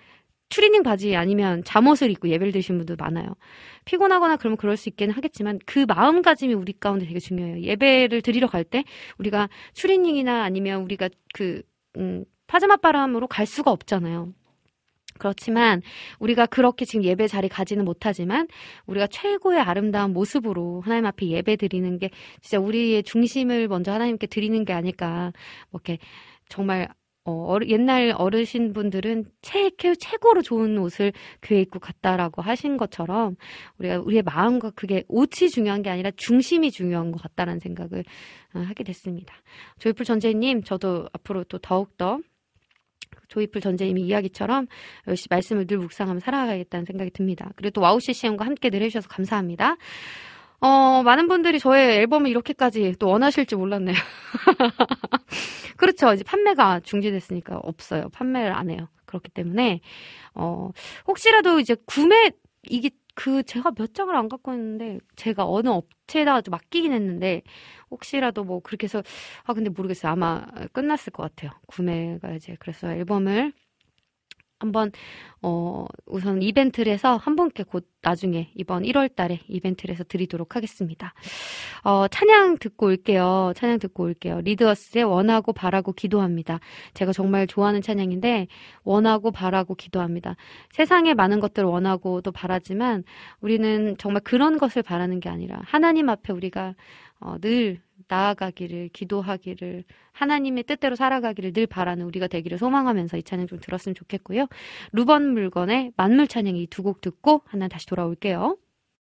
추리닝 바지 아니면 잠옷을 입고 예배를 드리신 분도 많아요. 피곤하거나 그러면 그럴 수 있긴 하겠지만 그 마음가짐이 우리 가운데 되게 중요해요. 예배를 드리러 갈 때 우리가 추리닝이나 아니면 우리가 그 음, 파자마 바람으로 갈 수가 없잖아요. 그렇지만 우리가 그렇게 지금 예배 자리 가지는 못하지만 우리가 최고의 아름다운 모습으로 하나님 앞에 예배 드리는 게 진짜 우리의 중심을 먼저 하나님께 드리는 게 아닐까. 뭐 이렇게 정말 어, 옛날 어르신분들은 최, 최고로 좋은 옷을 교회에 입고 갔다라고 하신 것처럼 우리가 우리의 마음과 그게 옷이 중요한 게 아니라 중심이 중요한 것 같다라는 생각을 어, 하게 됐습니다. 조이풀 전재님, 저도 앞으로 또 더욱더 조이풀 전재님이 이야기처럼 열심히 말씀을 늘 묵상하며 살아가야겠다는 생각이 듭니다. 그리고 또 와우 씨씨엠과 함께 늘 해주셔서 감사합니다. 어, 많은 분들이 저의 앨범을 이렇게까지 또 원하실지 몰랐네요. 그렇죠. 이제 판매가 중지됐으니까 없어요. 판매를 안 해요. 그렇기 때문에, 어, 혹시라도 이제 구매, 이게 그 제가 몇 장을 안 갖고 있는데 제가 어느 업체에다가 좀 맡기긴 했는데 혹시라도 뭐 그렇게 해서 아 근데 모르겠어요. 아마 끝났을 것 같아요. 구매가 이제. 그래서 앨범을 한번 어 우선 이벤트를 해서 한 분께 곧 나중에 이번 일월 달에 이벤트를 해서 드리도록 하겠습니다. 어 찬양 듣고 올게요. 찬양 듣고 올게요. 리드어스의 원하고 바라고 기도합니다. 제가 정말 좋아하는 찬양인데 원하고 바라고 기도합니다. 세상에 많은 것들을 원하고 또 바라지만 우리는 정말 그런 것을 바라는 게 아니라 하나님 앞에 우리가 어, 늘 나아가기를, 기도하기를, 하나님의 뜻대로 살아가기를 늘 바라는 우리가 되기를 소망하면서 이 찬양 좀 들었으면 좋겠고요. 루번 물건의 만물 찬양 이 두 곡 듣고 하나 다시 돌아올게요.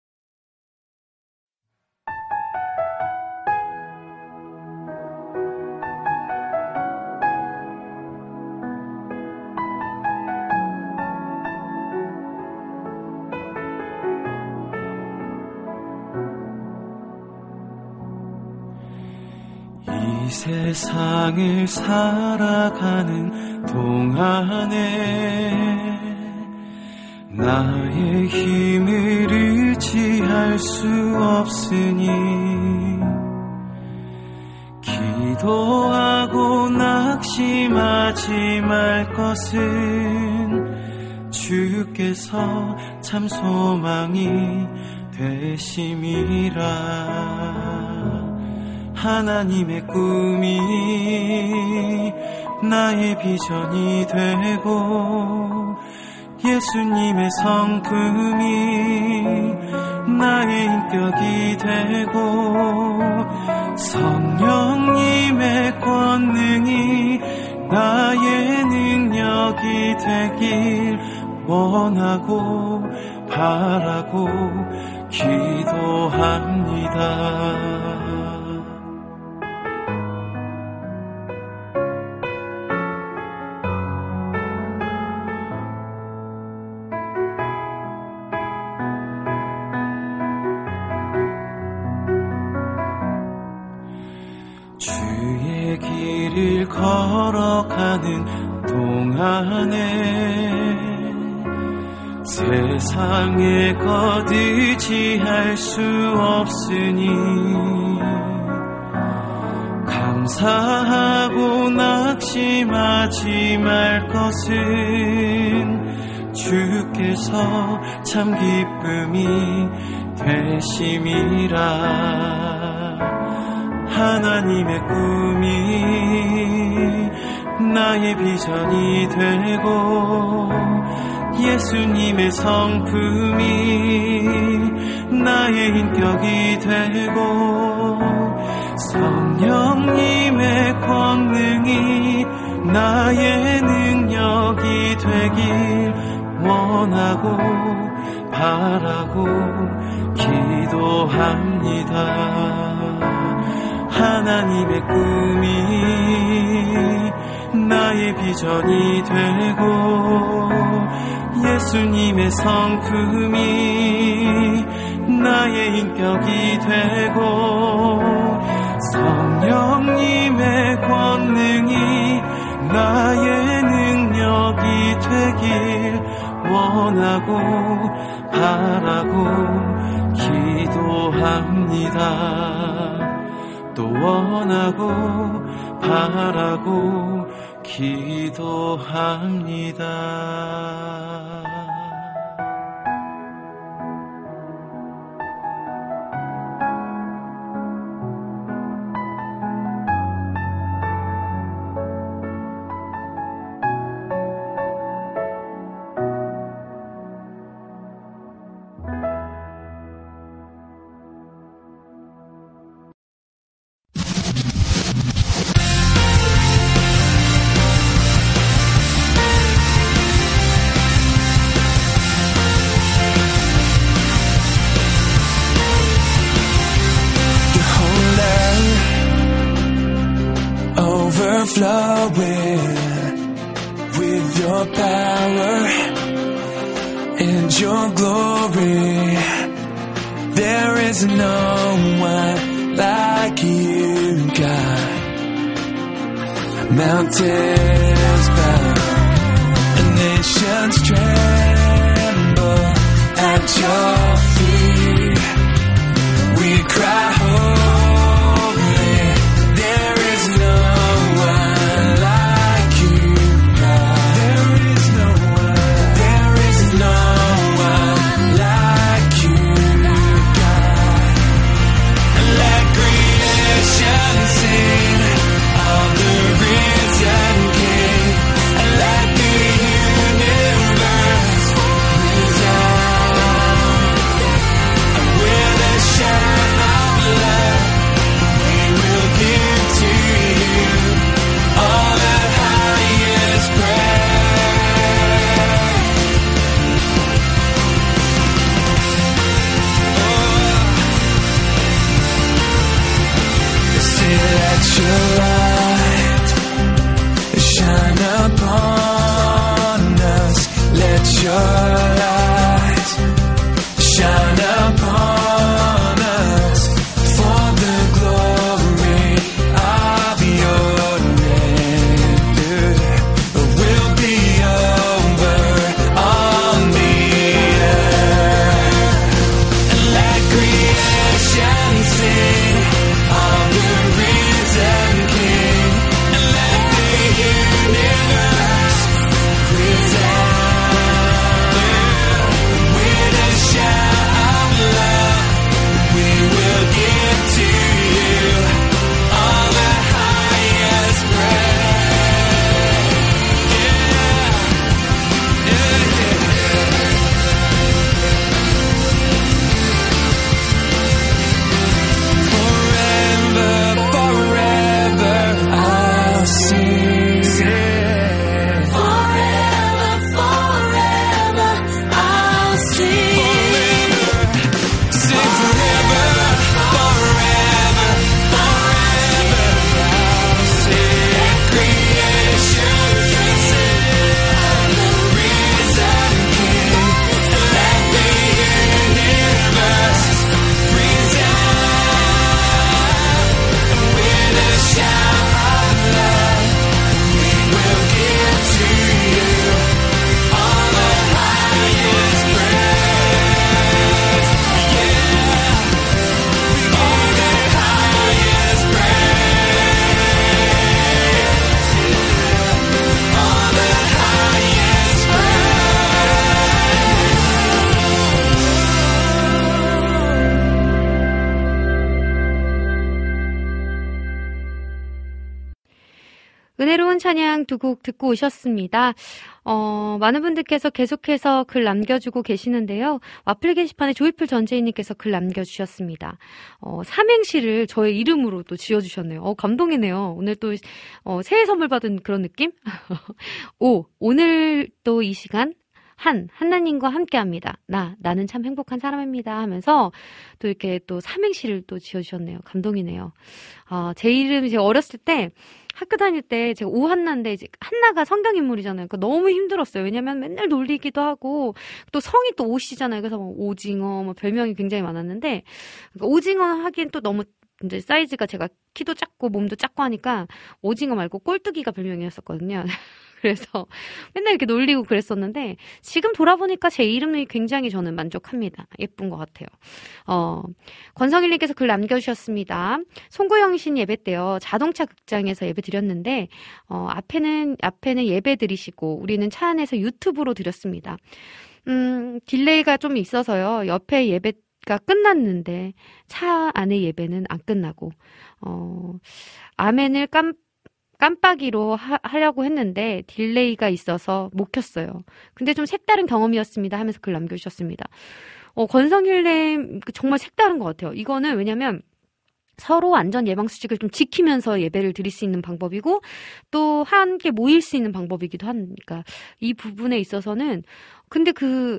이 세상을 살아가는 동안에 나의 힘을 의지할 수 없으니 기도하고 낙심하지 말 것은 주께서 참 소망이 되심이라. 하나님의 꿈이 나의 비전이 되고 예수님의 성품이 나의 인격이 되고 성령님의 권능이 나의 능력이 되길 원하고 바라고 기도합니다. 주의 길을 걸어가는 동안에 세상의 것 의지할 수 없으니 감사하고 낙심하지 말 것은 주께서 참 기쁨이 되심이라. 하나님의 꿈이 나의 비전이 되고 예수님의 성품이 나의 인격이 되고 성령님의 권능이 나의 능력이 되길 원하고 바라고 기도합니다. 하나님의 꿈이 나의 비전이 되고 예수님의 성품이 나의 인격이 되고 성령님의 권능이 나의 능력이 되길 원하고 바라고 기도합니다. 또 원하고 바라고 기도합니다. Overflowing with your power and your glory. There is no one like you, God. Mountains bow and nations tremble at your feet. We cry holy. There is no one like you, God. There is no one. There is no one like you, God. Let creation sing of the risen King, and let the universe resound with a shout of love. We will give to you all the highest praise. Say let your light shine upon us. Let your light shine upon us for the glory of your name. Will be over on the earth. Let creation sing of the risen King, and let the universe resound with a shout of love. We will give to you all the highest praise. Forever, forever, I'll sing. Forever, forever, I'll sing. Sing forever, forever, forever, I'll sing. Creation sing of the risen King, and let the universe resound with a shout of love. We will give to you all the highest praise. Yeah, all the highest praise. All the highest 은혜로운 찬양 두 곡 듣고 오셨습니다. 어, 많은 분들께서 계속해서 글 남겨주고 계시는데요. 와플 게시판에 조이풀 전재희님께서 글 남겨주셨습니다. 어, 삼행시를 저의 이름으로 또 지어주셨네요. 어, 감동이네요. 오늘 또 어, 새해 선물 받은 그런 느낌? 오, 오늘 또 이 시간 한, 하나님과 함께 합니다. 나, 나는 참 행복한 사람입니다 하면서 또 이렇게 또 삼행시를 또 지어주셨네요. 감동이네요. 아, 제 이름이 제가 어렸을 때 학교 다닐 때 제가 오한나인데 이제 한나가 성경인물이잖아요. 그러니까 너무 힘들었어요. 왜냐면 맨날 놀리기도 하고 또 성이 또 오시잖아요. 그래서 뭐 오징어, 뭐 별명이 굉장히 많았는데 그러니까 오징어 하기엔 또 너무 이제 사이즈가 제가 키도 작고 몸도 작고 하니까 오징어 말고 꼴뚜기가 별명이었었거든요. 그래서 맨날 이렇게 놀리고 그랬었는데 지금 돌아보니까 제 이름이 굉장히 저는 만족합니다. 예쁜 것 같아요. 어, 권성일님께서 글 남겨주셨습니다. 송구영신 예배 때요. 자동차 극장에서 예배 드렸는데 어, 앞에는 앞에는 예배 드리시고 우리는 차 안에서 유튜브로 드렸습니다. 음, 딜레이가 좀 있어서요. 옆에 예배가 끝났는데 차 안에 예배는 안 끝나고 어, 아멘을 깜 깜빡이로 하, 하려고 했는데 딜레이가 있어서 못 켰어요. 근데 좀 색다른 경험이었습니다 하면서 글 남겨주셨습니다. 어, 권성일님 정말 색다른 것 같아요. 이거는 왜냐면 서로 안전 예방 수칙을 좀 지키면서 예배를 드릴 수 있는 방법이고 또 함께 모일 수 있는 방법이기도 하니까 이 부분에 있어서는 근데 그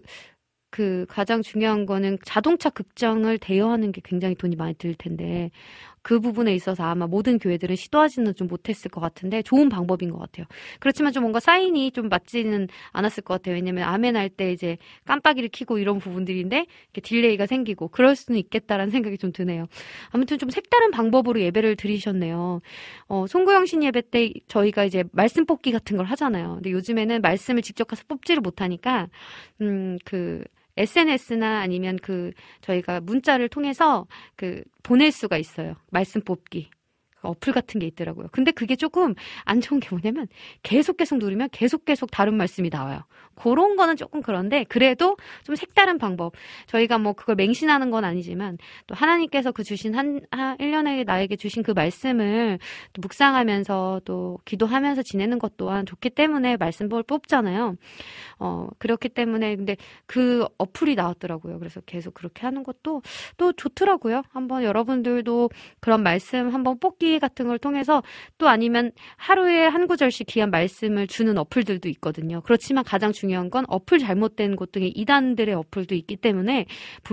그 가장 중요한 거는 자동차 극장을 대여하는 게 굉장히 돈이 많이 들 텐데 그 부분에 있어서 아마 모든 교회들은 시도하지는 좀 못했을 것 같은데 좋은 방법인 것 같아요. 그렇지만 좀 뭔가 사인이 좀 맞지는 않았을 것 같아요. 왜냐면 아멘 할 때 이제 깜빡이를 켜고 이런 부분들인데 이렇게 딜레이가 생기고 그럴 수는 있겠다라는 생각이 좀 드네요. 아무튼 좀 색다른 방법으로 예배를 드리셨네요. 어, 송구영신 예배 때 저희가 이제 말씀 뽑기 같은 걸 하잖아요. 근데 요즘에는 말씀을 직접 가서 뽑지를 못하니까 음, 그 에스엔에스나 아니면 그 저희가 문자를 통해서 그 보낼 수가 있어요. 말씀 뽑기. 어플 같은 게 있더라고요. 근데 그게 조금 안 좋은 게 뭐냐면 계속 계속 누르면 계속 계속 다른 말씀이 나와요. 그런 거는 조금 그런데 그래도 좀 색다른 방법. 저희가 뭐 그걸 맹신하는 건 아니지만 또 하나님께서 그 주신 한, 한 일 년에 나에게 주신 그 말씀을 또 묵상하면서 또 기도하면서 지내는 것 또한 좋기 때문에 말씀을 뽑잖아요. 어, 그렇기 때문에 근데 그 어플이 나왔더라고요. 그래서 계속 그렇게 하는 것도 또 좋더라고요. 한번 여러분들도 그런 말씀 한번 뽑기 같은 걸 통해서 또 아니면 하루에 한 구절씩 귀한 말씀을 주는 어플들도 있거든요. 그렇지만 가장 중요한 건 어플 잘못된 곳 등의 이단들의 어플도 있기 때문에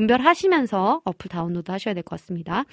분별하시면서 어플 다운로드 하셔야 될 것 같습니다.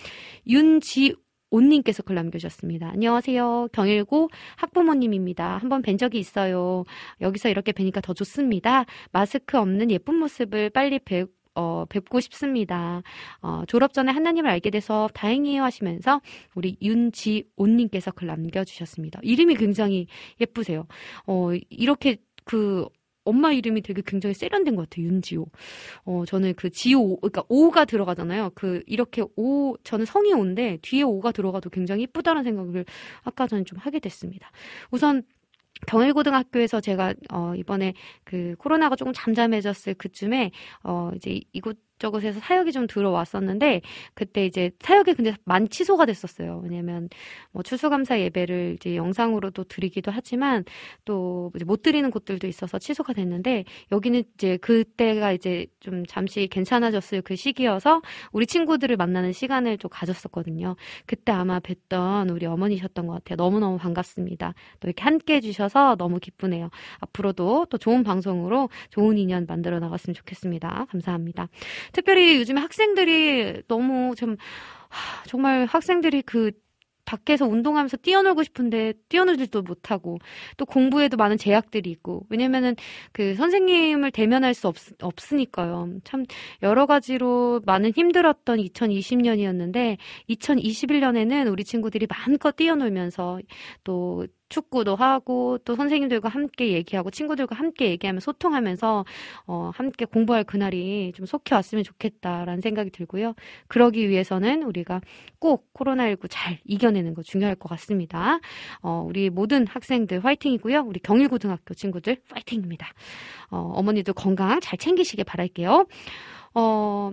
윤지 온님께서 글 남겨주셨습니다. 안녕하세요. 경일고 학부모님입니다. 한번 뵌 적이 있어요. 여기서 이렇게 뵈니까 더 좋습니다. 마스크 없는 예쁜 모습을 빨리 뵈 어, 뵙고 싶습니다. 어, 졸업 전에 하나님을 알게 돼서 다행이에요 하시면서 우리 윤지온님께서 글 남겨주셨습니다. 이름이 굉장히 예쁘세요. 어, 이렇게 그 엄마 이름이 되게 굉장히 세련된 것 같아요. 윤지오. 어, 저는 그 지오, 그러니까 오가 들어가잖아요. 그 이렇게 오, 저는 성이 오인데 뒤에 오가 들어가도 굉장히 예쁘다는 생각을 아까 전에 좀 하게 됐습니다. 우선 경일고등학교에서 제가 어 이번에 그 코로나가 조금 잠잠해졌을 그쯤에 어 이제 이곳저곳에서 사역이 좀 들어왔었는데 그때 이제 사역이 근데 많이 취소가 됐었어요. 왜냐면 뭐 추수감사 예배를 이제 영상으로도 드리기도 하지만 또 이제 못 드리는 곳들도 있어서 취소가 됐는데 여기는 이제 그때가 이제 좀 잠시 괜찮아졌을 그 시기여서 우리 친구들을 만나는 시간을 좀 가졌었거든요. 그때 아마 뵀던 우리 어머니셨던 것 같아요. 너무너무 반갑습니다. 또 이렇게 함께 해주셔서 너무 기쁘네요. 앞으로도 또 좋은 방송으로 좋은 인연 만들어 나갔으면 좋겠습니다. 감사합니다. 특별히 요즘에 학생들이 너무 좀 하, 정말 학생들이 그 밖에서 운동하면서 뛰어놀고 싶은데 뛰어놀지도 못하고 또 공부에도 많은 제약들이 있고 왜냐면은 그 선생님을 대면할 수 없, 없으니까요. 참 여러 가지로 많은 힘들었던 이천이십 년이었는데 이천이십일 년에는 우리 친구들이 마음껏 뛰어놀면서 또 축구도 하고 또 선생님들과 함께 얘기하고 친구들과 함께 얘기하며 소통하면서 어, 함께 공부할 그날이 좀 속히 왔으면 좋겠다라는 생각이 들고요. 그러기 위해서는 우리가 꼭 코로나십구 잘 이겨내는 거 중요할 것 같습니다. 어, 우리 모든 학생들 화이팅이고요. 우리 경일고등학교 친구들 화이팅입니다. 어, 어머니도 건강 잘 챙기시길 바랄게요. 어...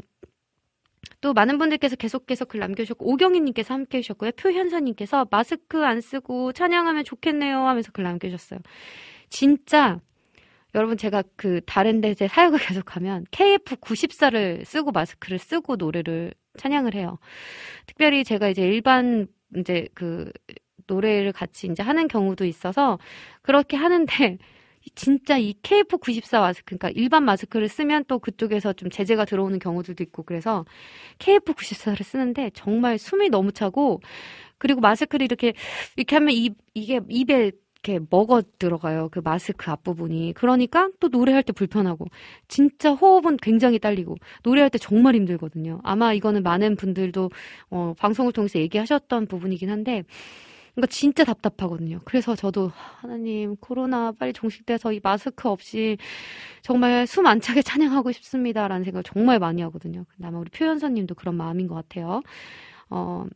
또 많은 분들께서 계속해서 글 남겨주셨고 오경희님께서 함께 해주셨고요. 표현사님께서 마스크 안 쓰고 찬양하면 좋겠네요 하면서 글 남겨주셨어요. 진짜 여러분 제가 그 다른 데서 사역을 계속하면 케이에프 구십사를 쓰고 마스크를 쓰고 노래를 찬양을 해요. 특별히 제가 이제 일반 이제 그 노래를 같이 이제 하는 경우도 있어서 그렇게 하는데 진짜 이 케이에프 구십사 마스크, 그러니까 일반 마스크를 쓰면 또 그쪽에서 좀 제재가 들어오는 경우들도 있고 그래서 케이에프 구십사를 쓰는데 정말 숨이 너무 차고 그리고 마스크를 이렇게 이렇게 하면 입, 이게 입에 이렇게 먹어 들어가요. 그 마스크 앞부분이. 그러니까 또 노래할 때 불편하고 진짜 호흡은 굉장히 딸리고 노래할 때 정말 힘들거든요. 아마 이거는 많은 분들도 어, 방송을 통해서 얘기하셨던 부분이긴 한데 그러니까 진짜 답답하거든요. 그래서 저도 하나님 코로나 빨리 종식돼서 이 마스크 없이 정말 숨 안 차게 찬양하고 싶습니다라는 생각을 정말 많이 하거든요. 근데 아마 우리 표현사님도 그런 마음인 것 같아요. 어,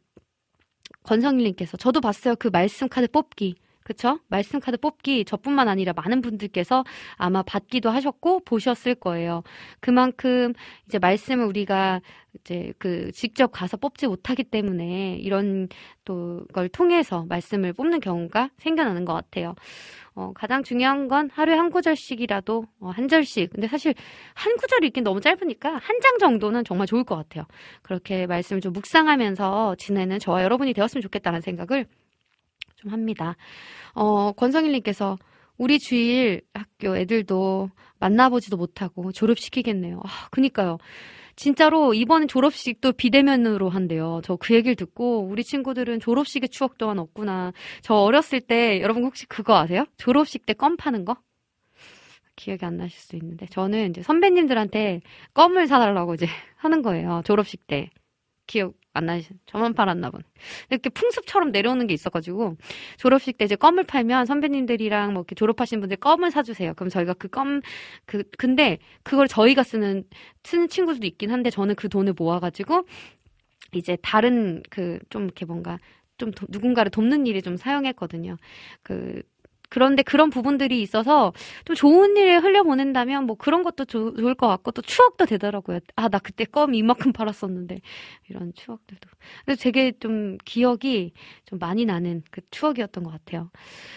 권성일님께서 저도 봤어요. 그 말씀 카드 뽑기. 그쵸? 말씀 카드 뽑기 저뿐만 아니라 많은 분들께서 아마 받기도 하셨고 보셨을 거예요. 그만큼 이제 말씀을 우리가 이제 그 직접 가서 뽑지 못하기 때문에 이런 또 걸 통해서 말씀을 뽑는 경우가 생겨나는 것 같아요. 어, 가장 중요한 건 하루에 한 구절씩이라도 어, 한 절씩. 근데 사실 한 구절 읽긴 너무 짧으니까 한 장 정도는 정말 좋을 것 같아요. 그렇게 말씀을 좀 묵상하면서 지내는 저와 여러분이 되었으면 좋겠다는 생각을 좀 합니다. 어, 권성일님께서 우리 주일 학교 애들도 만나보지도 못하고 졸업시키겠네요. 아, 그니까요. 진짜로 이번 졸업식도 비대면으로 한대요. 저 그 얘기를 듣고 우리 친구들은 졸업식의 추억 또한 없구나. 저 어렸을 때 여러분 혹시 그거 아세요? 졸업식 때 껌 파는 거? 기억이 안 나실 수 있는데 저는 이제 선배님들한테 껌을 사달라고 이제 하는 거예요. 졸업식 때. 기억 안 나시죠? 저만 팔았나 본. 이렇게 풍습처럼 내려오는 게 있어가지고 졸업식 때 이제 껌을 팔면 선배님들이랑 뭐 이렇게 졸업하신 분들 껌을 사주세요. 그럼 저희가 그 껌 그 근데 그걸 저희가 쓰는 쓰는 친구들도 있긴 한데 저는 그 돈을 모아가지고 이제 다른 그 좀 이렇게 뭔가 좀 도, 누군가를 돕는 일에 좀 사용했거든요. 그 그런데 그런 부분들이 있어서 좀 좋은 일에 흘려보낸다면 뭐 그런 것도 조, 좋을 것 같고 또 추억도 되더라고요. 아, 나 그때 껌 이만큼 팔았었는데 이런 추억들도. 그래서 되게 좀 기억이 좀 많이 나는 그 추억이었던 것 같아요.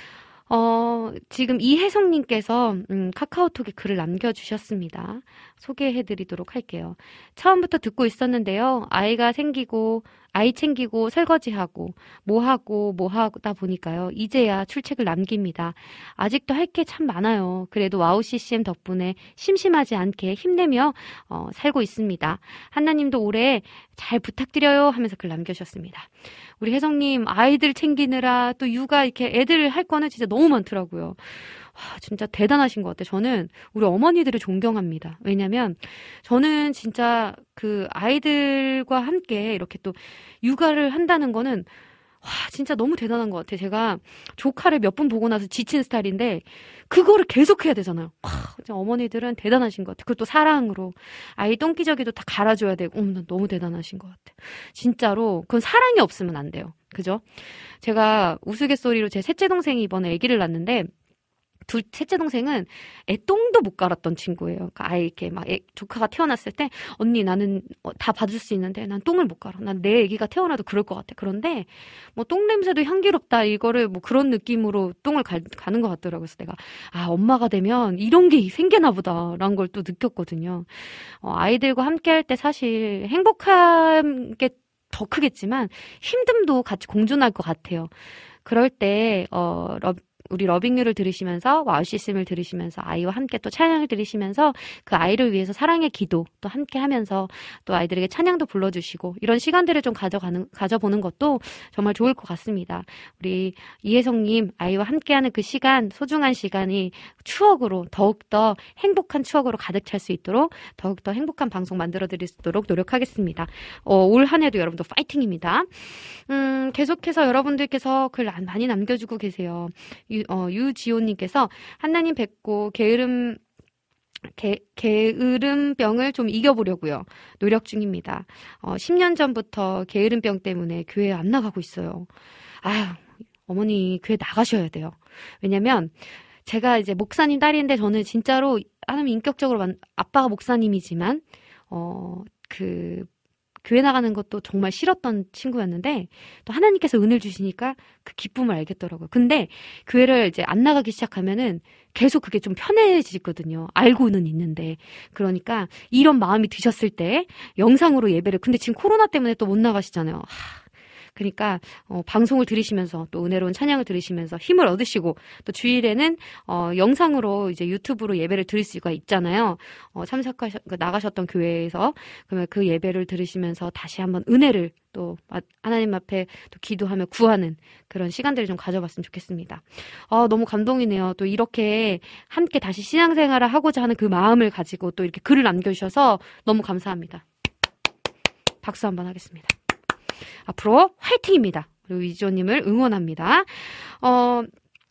어, 지금 이혜성님께서 음, 카카오톡에 글을 남겨주셨습니다. 소개해드리도록 할게요. 처음부터 듣고 있었는데요. 아이가 생기고 아이 챙기고 설거지하고 뭐하고 뭐하다 보니까요. 이제야 출첵을 남깁니다. 아직도 할 게 참 많아요. 그래도 와우 씨씨엠 덕분에 심심하지 않게 힘내며 어, 살고 있습니다. 한나님도 올해 잘 부탁드려요 하면서 글 남겨주셨습니다. 우리 혜성님 아이들 챙기느라 또 육아 이렇게 애들 할 거는 진짜 너무 많더라고요. 와, 진짜 대단하신 것 같아요. 저는 우리 어머니들을 존경합니다. 왜냐면 저는 진짜 그 아이들과 함께 이렇게 또 육아를 한다는 거는 와, 진짜 너무 대단한 것 같아요. 제가 조카를 몇 번 보고 나서 지친 스타일인데 그거를 계속 해야 되잖아요. 와, 진짜 어머니들은 대단하신 것 같아요. 그것도 사랑으로 아이 똥기저귀도 다 갈아줘야 되고 음, 너무 대단하신 것 같아요. 진짜로 그건 사랑이 없으면 안 돼요. 그죠? 제가 우스갯소리로 제 셋째 동생이 이번에 아기를 낳았는데 둘, 셋째 동생은 애 똥도 못 갈았던 친구예요. 그러니까 아이 이렇게 막 애, 조카가 태어났을 때 언니 나는 어, 다 봐줄 수 있는데 난 똥을 못 갈아. 난 내 애기가 태어나도 그럴 것 같아. 그런데 뭐 똥 냄새도 향기롭다 이거를 뭐 그런 느낌으로 똥을 가, 가는 것 같더라고요. 그래서 내가 아 엄마가 되면 이런 게 생기나 보다라는 걸 또 느꼈거든요. 어, 아이들과 함께할 때 사실 행복한 게 더 크겠지만 힘듦도 같이 공존할 것 같아요. 그럴 때 어, 러, 우리 러빙유를 들으시면서 와우 씨씨엠을 들으시면서 아이와 함께 또 찬양을 들으시면서 그 아이를 위해서 사랑의 기도 또 함께 하면서 또 아이들에게 찬양도 불러주시고 이런 시간들을 좀 가져가는, 가져보는 것도 정말 좋을 것 같습니다. 우리 이혜성님 아이와 함께하는 그 시간 소중한 시간이 추억으로 더욱더 행복한 추억으로 가득 찰 수 있도록 더욱더 행복한 방송 만들어 드릴 수 있도록 노력하겠습니다. 어, 올 한 해도 여러분도 파이팅입니다. 음, 계속해서 여러분들께서 글 많이 남겨주고 계세요. 유, 어, 유지호님께서 한나님 뵙고 게으름 게, 게으름병을 좀 이겨보려고요. 노력 중입니다. 어, 십 년 전부터 게으름병 때문에 교회 안 나가고 있어요. 아유, 어머니 교회 나가셔야 돼요. 왜냐면 제가 이제 목사님 딸인데 저는 진짜로 하나님 인격적으로 만, 아빠가 목사님이지만 어, 그 교회 나가는 것도 정말 싫었던 친구였는데 또 하나님께서 은혜를 주시니까 그 기쁨을 알겠더라고요. 근데 교회를 이제 안 나가기 시작하면은 계속 그게 좀 편해지거든요. 알고는 있는데. 그러니까 이런 마음이 드셨을 때 영상으로 예배를 근데 지금 코로나 때문에 또 못 나가시잖아요. 하, 그러니까 어, 방송을 들으시면서 또 은혜로운 찬양을 들으시면서 힘을 얻으시고 또 주일에는 어, 영상으로 이제 유튜브로 예배를 들을 수가 있잖아요. 어, 참석하셔 나가셨던 교회에서 그러면 그 예배를 들으시면서 다시 한번 은혜를 또 하나님 앞에 또 기도하며 구하는 그런 시간들을 좀 가져봤으면 좋겠습니다. 아, 너무 감동이네요. 또 이렇게 함께 다시 신앙생활을 하고자 하는 그 마음을 가지고 또 이렇게 글을 남겨주셔서 너무 감사합니다. 박수 한번 하겠습니다. 앞으로 화이팅입니다. 그리고 이지호님을 응원합니다. 어,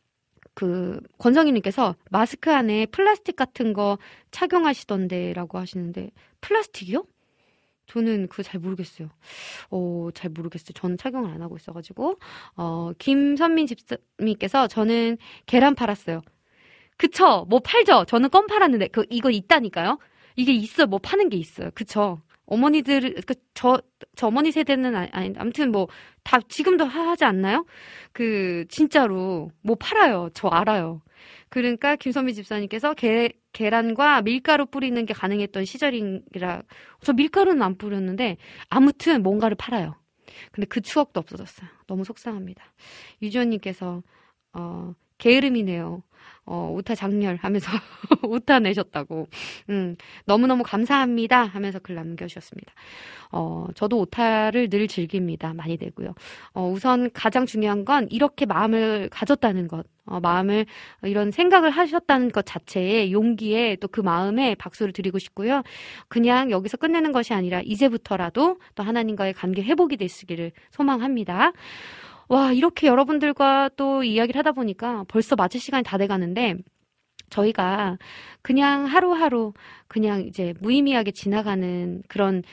그 권성희님께서 마스크 안에 플라스틱 같은 거 착용하시던데라고 하시는데 플라스틱이요? 저는 그거 잘 모르겠어요. 어, 잘 모르겠어요. 저는 착용을 안 하고 있어가지고. 어, 김선민 집사님께서 저는 계란 팔았어요. 그쵸? 뭐 팔죠? 저는 껌 팔았는데, 그, 이거 있다니까요? 이게 있어요. 뭐 파는 게 있어요. 그쵸? 어머니들, 그, 저, 저 어머니 세대는 아니, 아니, 아무튼 뭐, 다 지금도 하지 않나요? 그, 진짜로, 뭐 팔아요. 저 알아요. 그러니까 김선미 집사님께서 게, 계란과 밀가루 뿌리는 게 가능했던 시절이라 저 밀가루는 안 뿌렸는데 아무튼 뭔가를 팔아요. 근데 그 추억도 없어졌어요. 너무 속상합니다. 유지원님께서 어, 게으름이네요. 어, 오타 장렬 하면서 오타 내셨다고. 음, 너무너무 감사합니다 하면서 글 남겨주셨습니다. 어, 저도 오타를 늘 즐깁니다. 많이 내고요. 어, 우선 가장 중요한 건 이렇게 마음을 가졌다는 것, 어, 마음을, 이런 생각을 하셨다는 것 자체에 용기에 또 그 마음에 박수를 드리고 싶고요. 그냥 여기서 끝내는 것이 아니라 이제부터라도 또 하나님과의 관계 회복이 되시기를 소망합니다. 와, 이렇게 여러분들과 또 이야기를 하다 보니까 벌써 마칠 시간이 다 돼가는데 저희가 그냥 하루하루 그냥 이제 무의미하게 지나가는 그런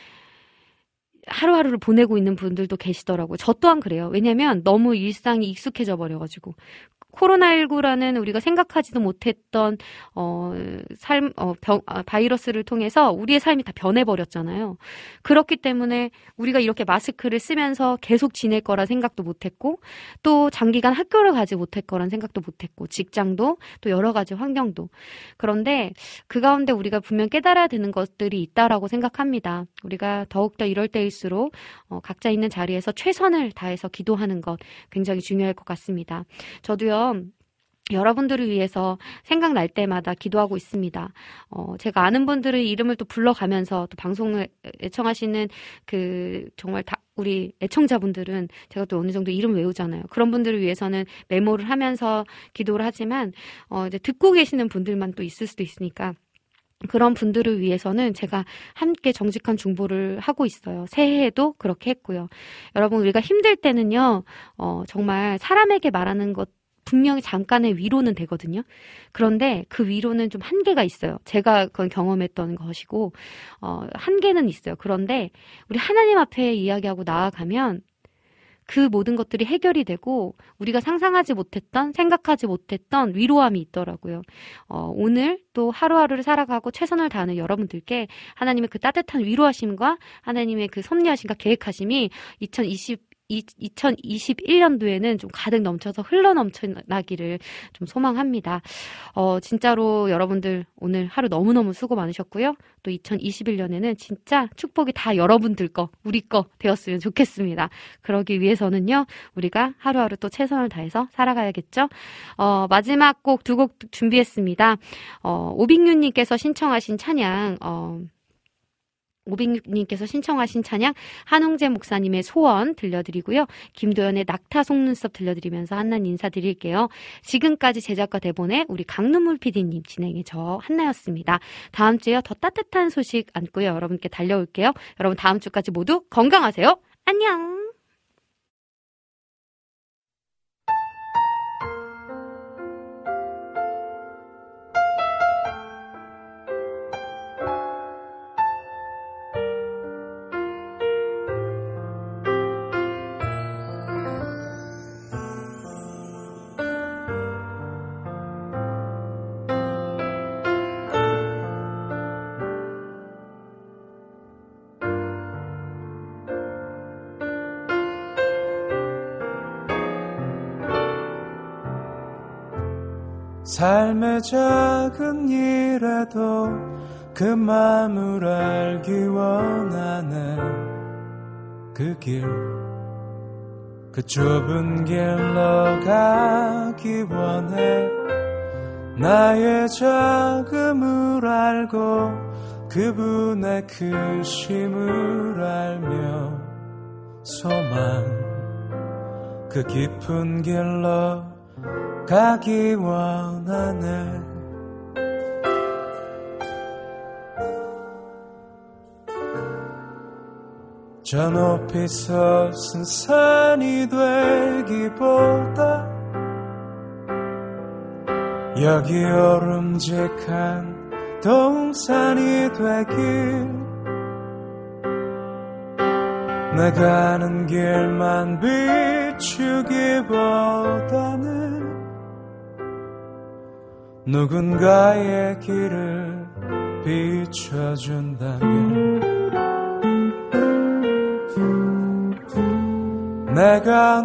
하루하루를 보내고 있는 분들도 계시더라고요. 저 또한 그래요. 왜냐면 너무 일상이 익숙해져 버려가지고. 코로나십구라는 우리가 생각하지도 못했던 어, 삶, 어, 병, 아, 바이러스를 통해서 우리의 삶이 다 변해버렸잖아요. 그렇기 때문에 우리가 이렇게 마스크를 쓰면서 계속 지낼 거라 생각도 못했고 또 장기간 학교를 가지 못할 거란 생각도 못했고 직장도 또 여러 가지 환경도. 그런데 그 가운데 우리가 분명 깨달아야 되는 것들이 있다라고 생각합니다. 우리가 더욱더 이럴 때일수록 어, 각자 있는 자리에서 최선을 다해서 기도하는 것 굉장히 중요할 것 같습니다. 저도요. 여러분들을 위해서 생각날 때마다 기도하고 있습니다. 어, 제가 아는 분들의 이름을 또 불러가면서 또 방송을 애청하시는 그 정말 다 우리 애청자분들은 제가 또 어느 정도 이름 외우잖아요. 그런 분들을 위해서는 메모를 하면서 기도를 하지만 어, 이제 듣고 계시는 분들만 또 있을 수도 있으니까 그런 분들을 위해서는 제가 함께 정직한 중보를 하고 있어요. 새해에도 그렇게 했고요. 여러분 우리가 힘들 때는요. 어, 정말 사람에게 말하는 것 분명히 잠깐의 위로는 되거든요. 그런데 그 위로는 좀 한계가 있어요. 제가 그건 경험했던 것이고 어, 한계는 있어요. 그런데 우리 하나님 앞에 이야기하고 나아가면 그 모든 것들이 해결이 되고 우리가 상상하지 못했던 생각하지 못했던 위로함이 있더라고요. 어, 오늘 또 하루하루를 살아가고 최선을 다하는 여러분들께 하나님의 그 따뜻한 위로하심과 하나님의 그 섭리하심과 계획하심이 이천이십 이천이십일 년도에는 좀 가득 넘쳐서 흘러넘쳐나기를 좀 소망합니다. 어, 진짜로 여러분들 오늘 하루 너무너무 수고 많으셨고요. 또 이천이십일 년에는 진짜 축복이 다 여러분들 거, 우리 거 되었으면 좋겠습니다. 그러기 위해서는요, 우리가 하루하루 또 최선을 다해서 살아가야겠죠. 어, 마지막 곡 두 곡 준비했습니다. 어, 오빅뉴님께서 신청하신 찬양, 어, 오백육님께서 신청하신 찬양 한홍재 목사님의 소원 들려드리고요. 김도연의 낙타 속눈썹 들려드리면서 한난 인사드릴게요. 지금까지 제작과 대본에 우리 강눈물 피디님 진행의 저 한나였습니다. 다음 주에 더 따뜻한 소식 안고요. 여러분께 달려올게요. 여러분 다음 주까지 모두 건강하세요. 안녕. 삶의 작은 일에도 그 마음을 알기 원하네. 그 길 그 좁은 길로 가기 원해. 나의 작음을 알고 그분의 크심을 알며 소망 그 깊은 길로 가기 원하네. 저 높이서 쓴 산이 되기보다 여기 오름직한 동산이 되길. 내가 아는 길만 비추기보다는 누군가의 길을 비춰준다면 내가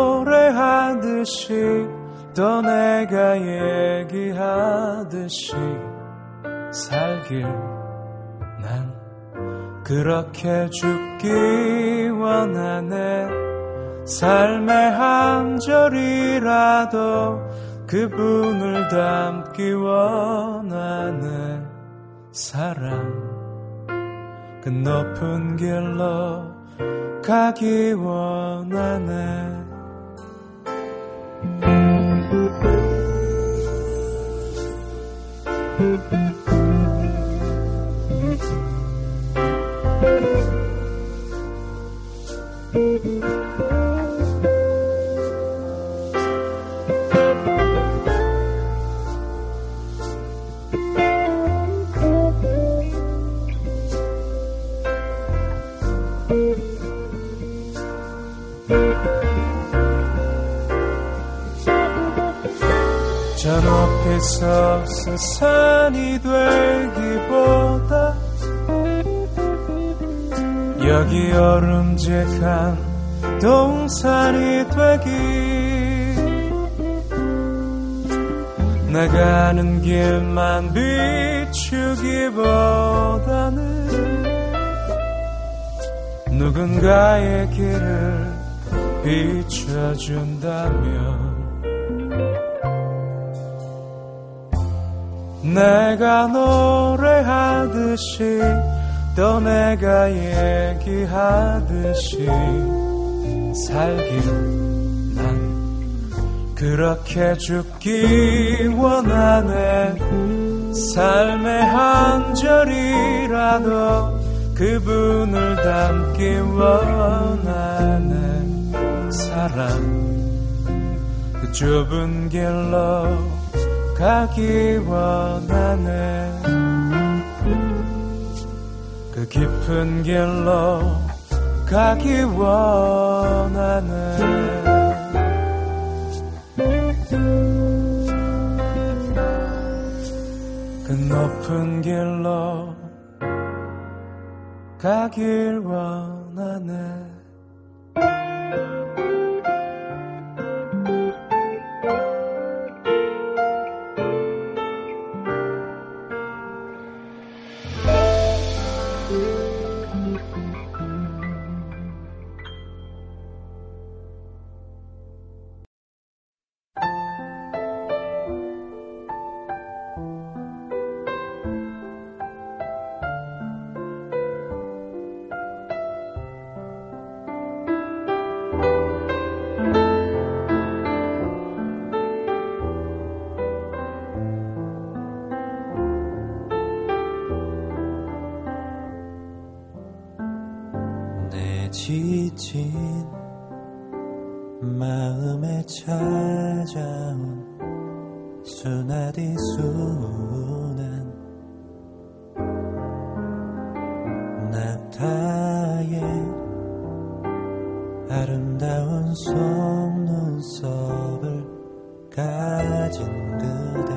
노래하듯이 또 내가 얘기하듯이 살길. 난 그렇게 죽기 원하네. 삶의 한 절이라도 그분을 닮기 원하네. 사랑 그 높은 길로 가기 원하네. 저 높이서 쓴 산이 되기보다 여기 오름직한 동산이 되길. 내가 아는 길만 비추기보다는 누군가의 길을 비춰준다면 내가 노래하듯이 또 내가 얘기하듯이 살길. 난 그렇게 죽기 원하네. 삶의 한 절이라도 그분을 닮기 원하네. 사랑 그 좁은 길로 가기 원하네. 그 깊은 길로 가기 원하네. 그 높은 길로 가길 원하네. 지친 마음에 찾아온 순하디 순한 낙타의 아름다운 속눈썹을 가진 그대.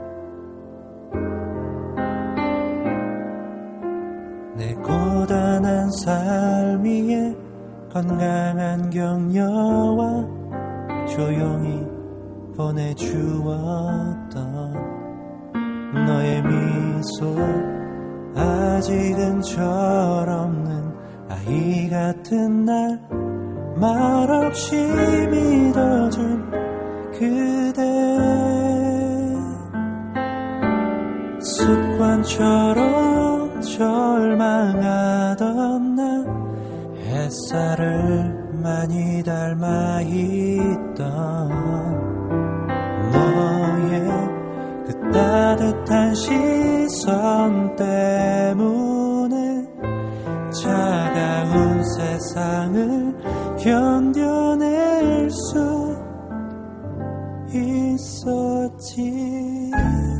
내 고단한 삶 위에 건강한 격려와 조용히 보내주었던 너의 미소, 아직은 철없는 아이 같은 날 말없이 믿어준 그대 습관처럼 절망하던 나 햇살을 많이 닮아 있던 너의 그 따뜻한 시선 때문에 차가운 세상을 견뎌낼 수 있었지.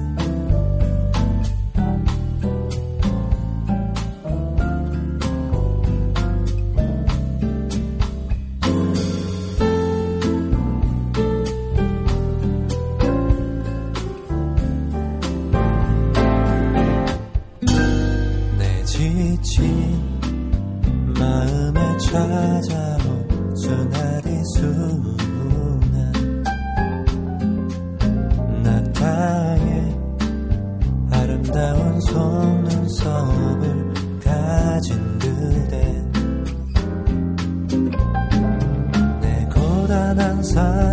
마음에 찾아온 수나리 순간 나타의 아름다운 속눈썹을 가진 그대 내 고단한 삶